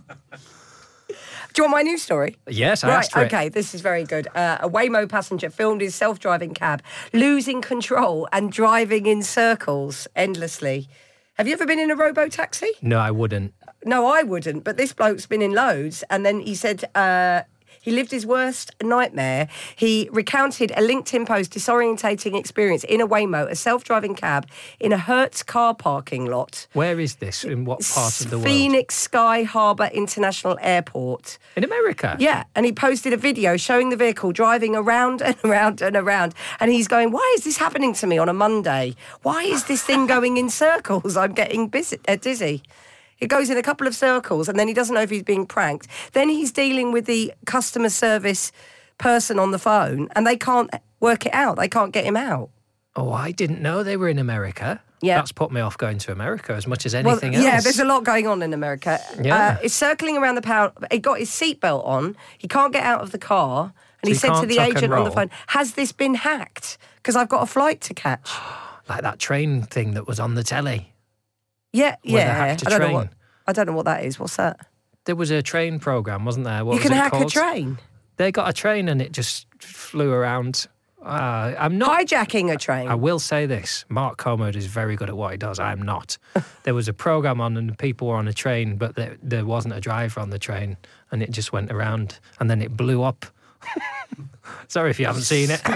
Do you want my news story? Yes, I asked for it. Okay, this is very good. A Waymo passenger filmed his self-driving cab losing control and driving in circles endlessly. Have you ever been in a robo-taxi? No, I wouldn't. No, I wouldn't, but this bloke's been in loads. And then he said he lived his worst nightmare. He recounted a LinkedIn post disorientating experience in a Waymo, a self-driving cab, in a Hertz car parking lot. Where is this? In what part of the world? Phoenix Sky Harbor International Airport. In America? Yeah, and he posted a video showing the vehicle driving around and around and around. And he's going, why is this happening to me on a Monday? Why is this thing going in circles? I'm getting dizzy. It goes in a couple of circles and then he doesn't know if he's being pranked. Then he's dealing with the customer service person on the phone and they can't work it out. They can't get him out. Oh, I didn't know they were in America. Yeah. That's put me off going to America as much as anything else. else. Yeah, there's a lot going on in America. Yeah. It's circling around the power. He got his seatbelt on. He can't get out of the car. And he said to the agent on the phone, has this been hacked? Because I've got a flight to catch. Like that train thing that was on the telly. Yeah, Where they hacked a train. I don't know what that is. What's that? There was a train programme, wasn't there? What you can was it hack called? a train? They got a train and it just flew around. I'm not hijacking a train. I will say this: Mark Comod is very good at what he does. I'm not. There was a programme on and people were on a train, but there wasn't a driver on the train, and it just went around, and then it blew up. Sorry if you haven't seen it.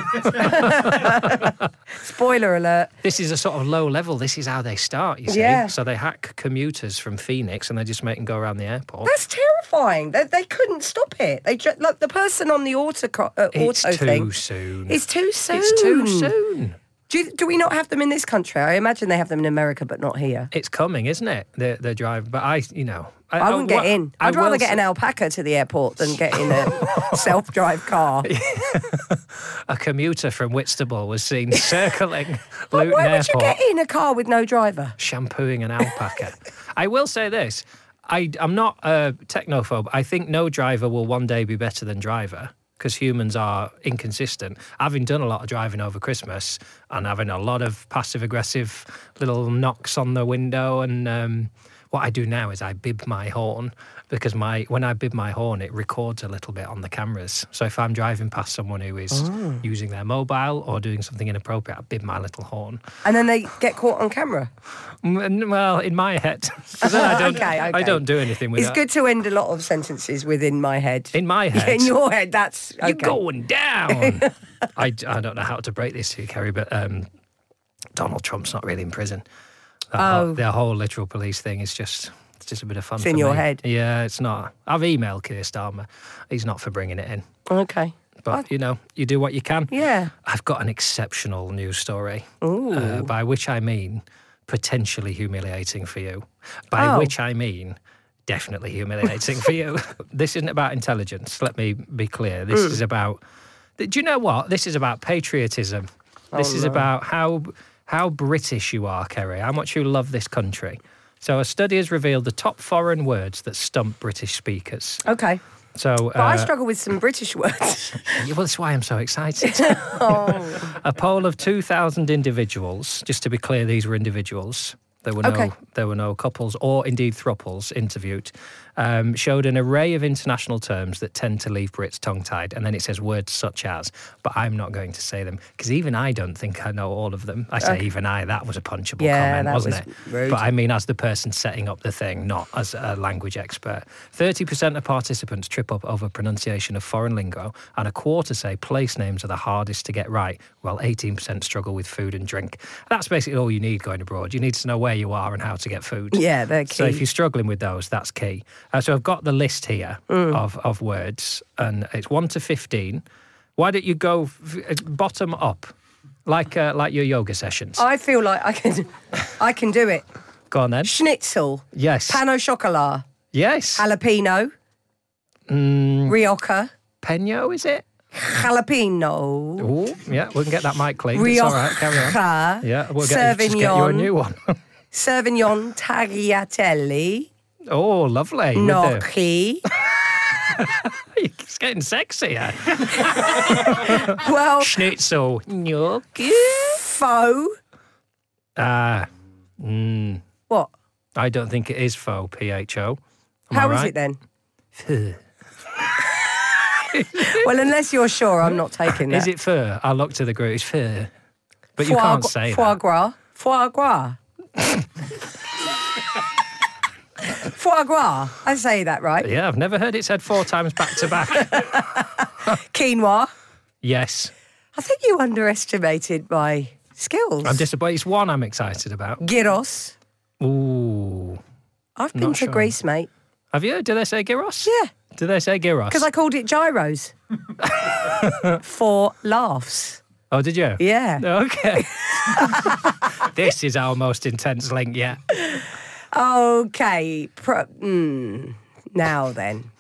Spoiler alert. This is a sort of low level. This is how they start, you see. Yeah. So they hack commuters from Phoenix and they just make them go around the airport. That's terrifying. They couldn't stop it. Like the person on the auto It's thing. too soon. It's too soon. It's too soon. Do we not have them in this country? I imagine they have them in America, but not here. It's coming, isn't it? They're driving. But I wouldn't get in. I'd rather get an alpaca to the airport than get in a self-drive car. A commuter from Whitstable was seen circling But Luton why would Airport, you get in a car with no driver? shampooing an alpaca. I will say this. I'm not a technophobe. I think no driver will one day be better than driver, because humans are inconsistent. Having done a lot of driving over Christmas and having a lot of passive-aggressive little knocks on the window and What I do now is I bib my horn because when I bib my horn, it records a little bit on the cameras. So if I'm driving past someone who is using their mobile or doing something inappropriate, I bib my little horn. And then they get caught on camera? Well, in my head. 'Cause then I don't do anything with It's good to end a lot of sentences with "in my head." In my head? In your head, that's... Okay. You're going down. I don't know how to break this to you, Kerry, but Donald Trump's not really in prison. The whole literal police thing is just... It's just a bit of fun. It's for in your me. head. Yeah, it's not. I've emailed Keir Starmer. He's not for bringing it in. Okay. But, you do what you can. Yeah. I've got an exceptional news story. Ooh. By which I mean potentially humiliating for you. By which I mean definitely humiliating for you. This isn't about intelligence, let me be clear. This is about... Do you know what? This is about patriotism. This is about how British you are, Kerry, how much you love this country. So a study has revealed the top foreign words that stump British speakers. Okay. So, but I struggle with some British words. Well, that's why I'm so excited. A poll of 2,000 individuals, just to be clear, these were individuals. There were no couples or indeed thruples interviewed, showed an array of international terms that tend to leave Brits tongue-tied. And then it says words such as, but I'm not going to say them because even I don't think I know all of them. I say even I, that was a punchable comment, wasn't it? Rude. But I mean as the person setting up the thing, not as a language expert. 30% of participants trip up over pronunciation of foreign lingo and a quarter say place names are the hardest to get right, while 18% struggle with food and drink. That's basically all you need going abroad. You need to know where you are and how to get food. Yeah, they're key. So if you're struggling with those, that's key. So I've got the list here of words, and it's 1 to 15. Why don't you go bottom up, like your yoga sessions? I feel like I can do it. Go on then. Schnitzel. Yes. Pan au chocolat. Yes. Jalapeno. Rioja. Peño, is it? Jalapeno. Oh, yeah, we can get that mic cleaned. It's all right, carry on. Yeah, we'll just get you a new one. Sauvignon tagliatelle. Oh, lovely. Gnocchi. It's getting sexier. Well, Schnitzel. Gnocchi. Faux. What? I don't think it is faux, P-H-O. How is it then? Well, unless you're sure, I'm not taking that. Is it fur? I'll look to the group. It's fur. But you can't say foie that. gras. Foie gras. Foie gras. I say that right. Yeah, I've never heard it said 4 times back to back. Quinoa. Yes. I think you underestimated my skills. I'm disappointed. It's one I'm excited about. Gyros. Ooh. I've been to Greece, mate. Have you? Do they say gyros? Yeah. Do they say gyros? Because I called it gyros. For laughs. Oh, did you? Yeah. Okay. This is our most intense link yet. Okay. Now then.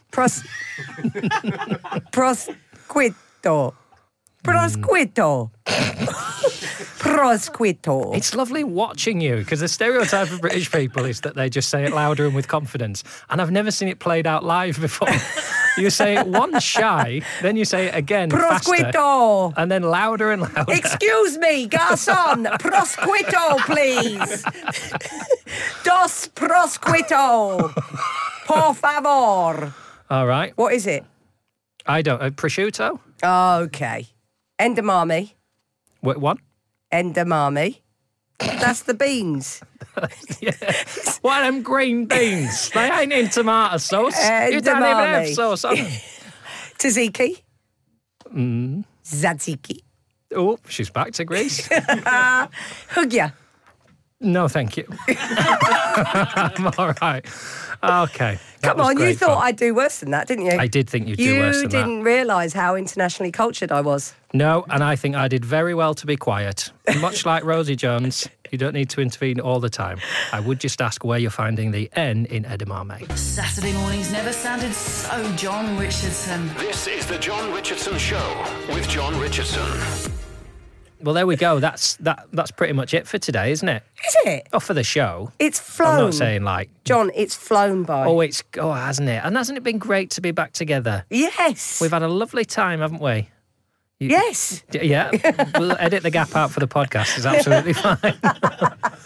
Prosquito. Prosquito. Prosquito. It's lovely watching you because the stereotype of British people is that they just say it louder and with confidence. And I've never seen it played out live before. You say it once shy, then you say it again Prosquito. faster, and then louder and louder. Excuse me, garçon. Prosquito, please. Dos prosquito. Por favor. All right. What is it? I don't. Prosciutto? Okay. Endamame. Wait, what? Endamame. That's the beans. Yeah. What them green beans? They ain't in tomato sauce. You don't even have sauce on them. Tzatziki. Tzatziki. Oh, she's back to Greece. Hugya. No, thank you. I'm all right. Okay. Come on, you thought I'd do worse than that, didn't you? I did think you'd do worse than that. You didn't realise how internationally cultured I was. No, and I think I did very well to be quiet. Much like Rosie Jones, you don't need to intervene all the time. I would just ask where you're finding the N in edamame. Saturday mornings never sounded so John Richardson. This is the John Richardson Show with John Richardson. Well, there we go. That's pretty much it for today, isn't it? Is it? Oh, for the show. It's flown. I'm not saying like... John, it's flown by. Oh, hasn't it? And hasn't it been great to be back together? Yes. We've had a lovely time, haven't we? Yes. Yeah. We'll edit the gap out for the podcast. It's absolutely fine.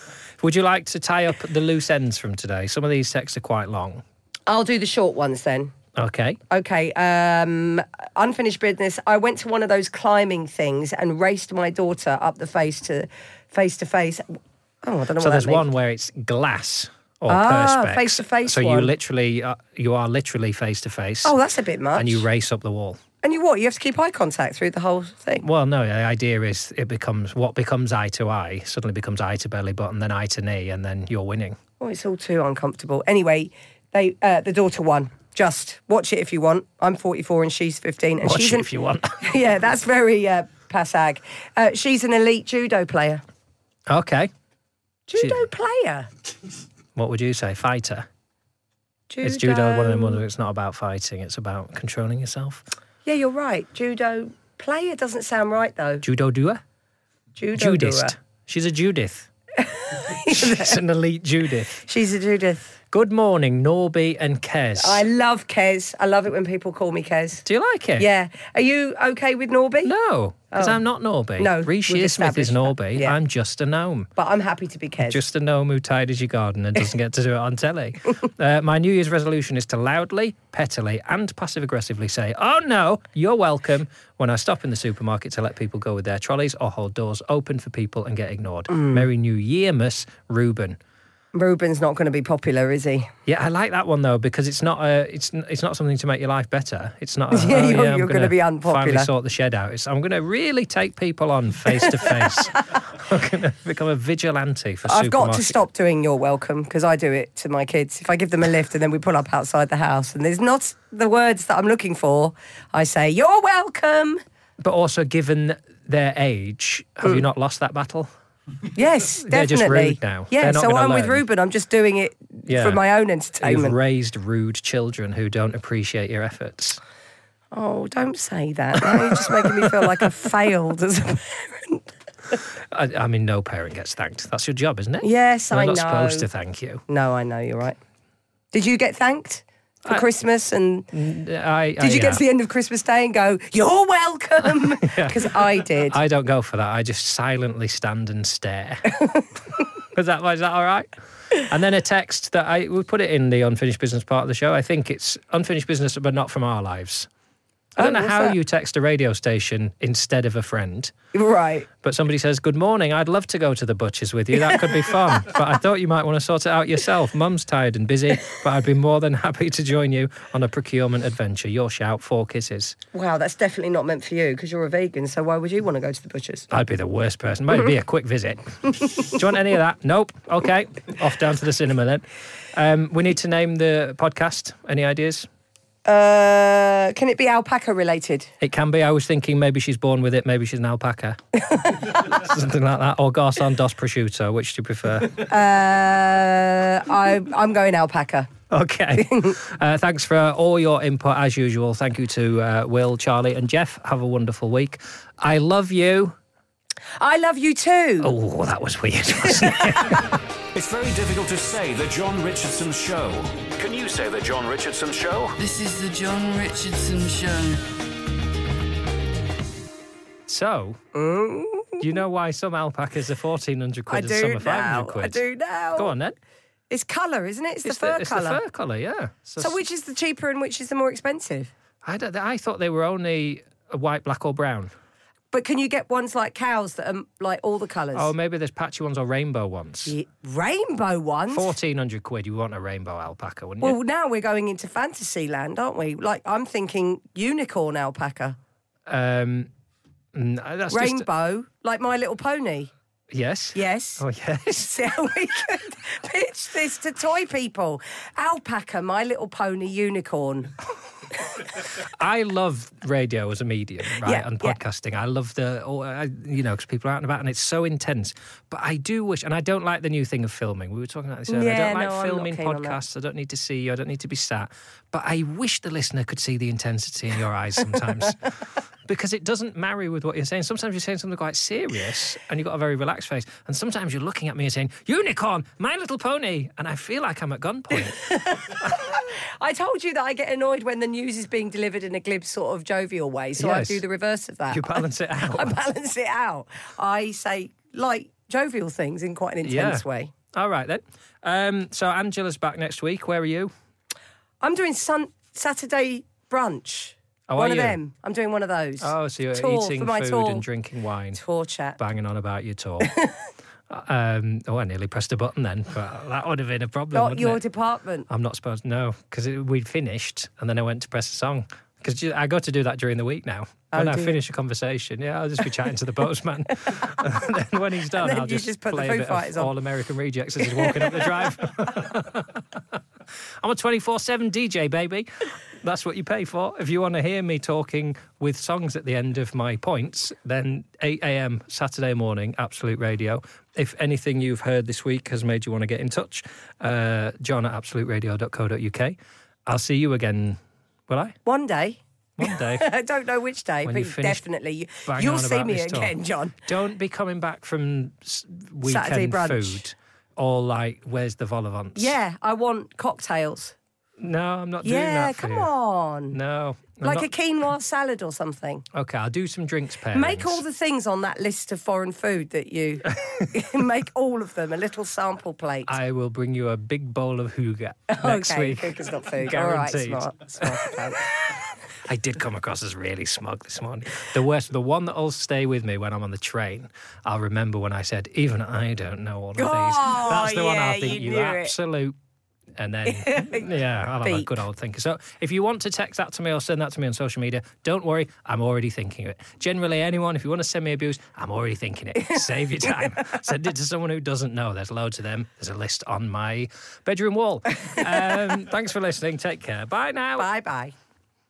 Would you like to tie up the loose ends from today? Some of these texts are quite long. I'll do the short ones then. Okay. Okay. Unfinished business. I went to one of those climbing things and raced my daughter up the face to face. Oh, I don't know So what that there's means. one where it's glass or perspex. face-to-face So you one. you are literally face to face. Oh, that's a bit much. And you race up the wall. And you what? You have to keep eye contact through the whole thing. Well, no, the idea is what becomes eye to eye suddenly becomes eye to belly button, then eye to knee, and then you're winning. Oh, it's all too uncomfortable. Anyway, the daughter won. Just watch it if you want. I'm 44 and she's 15. And Watch she's it if you want. Yeah, that's very passag. She's an elite judo player. Okay. Judo player? What would you say? Fighter? Is judo one of them ones where it's not about fighting, it's about controlling yourself? Yeah, you're right. Judo player doesn't sound right, though. Judo doer? Judo Judist. doer. She's a Judith. She's an elite Judith. She's a Judith. Good morning, Norby and Kez. I love Kez. I love it when people call me Kez. Do you like it? Yeah. Are you okay with Norby? No, because Oh. I'm not Norby. No, Reece we've Shearsmith is established that. Norby. Yeah. I'm just a gnome. But I'm happy to be Kez. Just a gnome who tidies your garden and doesn't get to do it on telly. My New Year's resolution is to loudly, pettily and passive-aggressively say, "Oh no, you're welcome," when I stop in the supermarket to let people go with their trolleys or hold doors open for people and get ignored. Merry New Year, Miss Reuben. Reuben's not going to be popular, is he? Yeah, I like that one though because it's not it's not something to make your life better. It's not. Yeah, I'm you're gonna be unpopular. Finally sort the shed out. I'm going to really take people on face to face. I'm going to become a vigilante for. I've got to supermarket. stop doing you're welcome because I do it to my kids. If I give them a lift and then we pull up outside the house and there's not the words that I'm looking for, I say, "You're welcome." But also, given their age, have you not lost that battle? Yes, They're definitely. just rude now. Yeah, They're not so gonna I'm with learn. Reuben. I'm just doing it for my own You've entertainment. raised rude children who don't appreciate your efforts. Oh, don't say that. Now you're just making me feel like I failed as a parent. I mean, no parent gets thanked. That's your job, isn't it? Yes, They're I not know. supposed to thank you. No, I know, you're right. Did you get thanked for Christmas? And did you get to the end of Christmas Day and go, "You're welcome"? Because I did. I don't go for that. I just silently stand and stare. is that all right? And then a text that we put it in the unfinished business part of the show. I think it's unfinished business, but not from our lives. I don't know what's how that? you text a radio station instead of a friend. Right. But somebody says, "Good morning, I'd love to go to the butcher's with you. That could be fun. But I thought you might want to sort it out yourself. Mum's tired and busy, but I'd be more than happy to join you on a procurement adventure. Your shout, 4 kisses." Wow, that's definitely not meant for you because you're a vegan. So why would you want to go to the butcher's? I'd be the worst person. Might be a quick visit. Do you want any of that? Nope. Okay. Off down to the cinema then. We need to name the podcast. Any ideas? Can it be alpaca related? It can be. I was thinking maybe she's born with it. Maybe she's an alpaca. Something like that. Or Garçon dos Prosciutto. Which do you prefer? I'm going alpaca. Okay. Thanks for all your input as usual. Thank you to Will, Charlie and Jeff. Have a wonderful week. I love you. I love you too. Oh, that was weird, wasn't it? It's very difficult to say the John Richardson Show. Can you say the John Richardson Show? This is the John Richardson Show. So, you know why some alpacas are 1,400 quid I and do some are 500 now. quid? I do now. Go on then. It's colour, isn't it? It's the It's colour. the fur colour, yeah. So which is the cheaper and which is the more expensive? I thought they were only white, black or brown. But can you get ones like cows that are like all the colours? Oh, maybe there's patchy ones or rainbow ones. Rainbow ones? 1,400 quid, you want a rainbow alpaca, wouldn't you? Well, now we're going into fantasy land, aren't we? Like, I'm thinking unicorn alpaca. That's just... Rainbow, like My Little Pony. Yes. Yes. Oh, yes. So we could pitch this to toy people. Alpaca, My Little Pony, unicorn. I love radio as a medium, right, Yeah, and yeah. podcasting. I love because people are out and about and it's so intense. But I do wish, and I don't like the new thing of filming. We were talking about this earlier. I Yeah, don't like no, I'm not filming keen on that. podcasts. I don't need to see you. I don't need to be sat. But I wish the listener could see the intensity in your eyes sometimes. Because it doesn't marry with what you're saying. Sometimes you're saying something quite serious and you've got a very relaxed face. And sometimes you're looking at me and saying, "Unicorn, My Little Pony." And I feel like I'm at gunpoint. I told you that I get annoyed when the news is being delivered in a glib sort of jovial way, so I Yes. do the reverse of that. You balance it out. I balance it out. I say light, jovial things in quite an intense way. All right, then. So Angela's back next week. Where are you? I'm doing Saturday brunch. Oh, one are of you? them. I'm doing one of those. Oh, so you're Tour eating for my food tour. and drinking wine. Tour chat. Banging on about your tour. I nearly pressed a button then, but that would have been a problem. Not wouldn't your it? department. I'm not supposed to know, because we'd finished and then I went to press a song. Because I got to do that during the week now. When I finish a conversation, I'll just be chatting to the postman. And then when he's done, I'll just put play the a Foo bit Fighters of on. All American Rejects as he's walking up the drive. I'm a 24/7 DJ, baby. That's what you pay for. If you want to hear me talking with songs at the end of my points, then 8 a.m. Saturday morning, Absolute Radio. If anything you've heard this week has made you want to get in touch, John at absoluteradio.co.uk. I'll see you again. Will I? One day. One day. I don't know which day, When but you finish definitely. banging You'll on see about me this tour. again, John. Don't be coming back from Saturday weekend brunch. food or like, where's the vol au vents? Yeah, I want cocktails. No, I'm not doing Yeah, that for come you. on. No. I'm Like not- a quinoa salad or something. Okay, I'll do some drinks pairings. Make all the things on that list of foreign food that you make all of them, a little sample plate. I will bring you a big bowl of hygge next okay, week. Hygge's not food. All right, Guaranteed. smart approach. I did come across as really smug this morning. The worst, the one that'll stay with me when I'm on the train, I'll remember when I said, even I don't know all of these. Oh, That's the one yeah, I'll think you you knew it. absolute. And then, I'll have a Beep. good old thinker. So if you want to text that to me or send that to me on social media, don't worry, I'm already thinking of it. Generally, anyone, if you want to send me abuse, I'm already thinking it. Save your time. Send it to someone who doesn't know. There's loads of them. There's a list on my bedroom wall. Thanks for listening. Take care. Bye now. Bye-bye.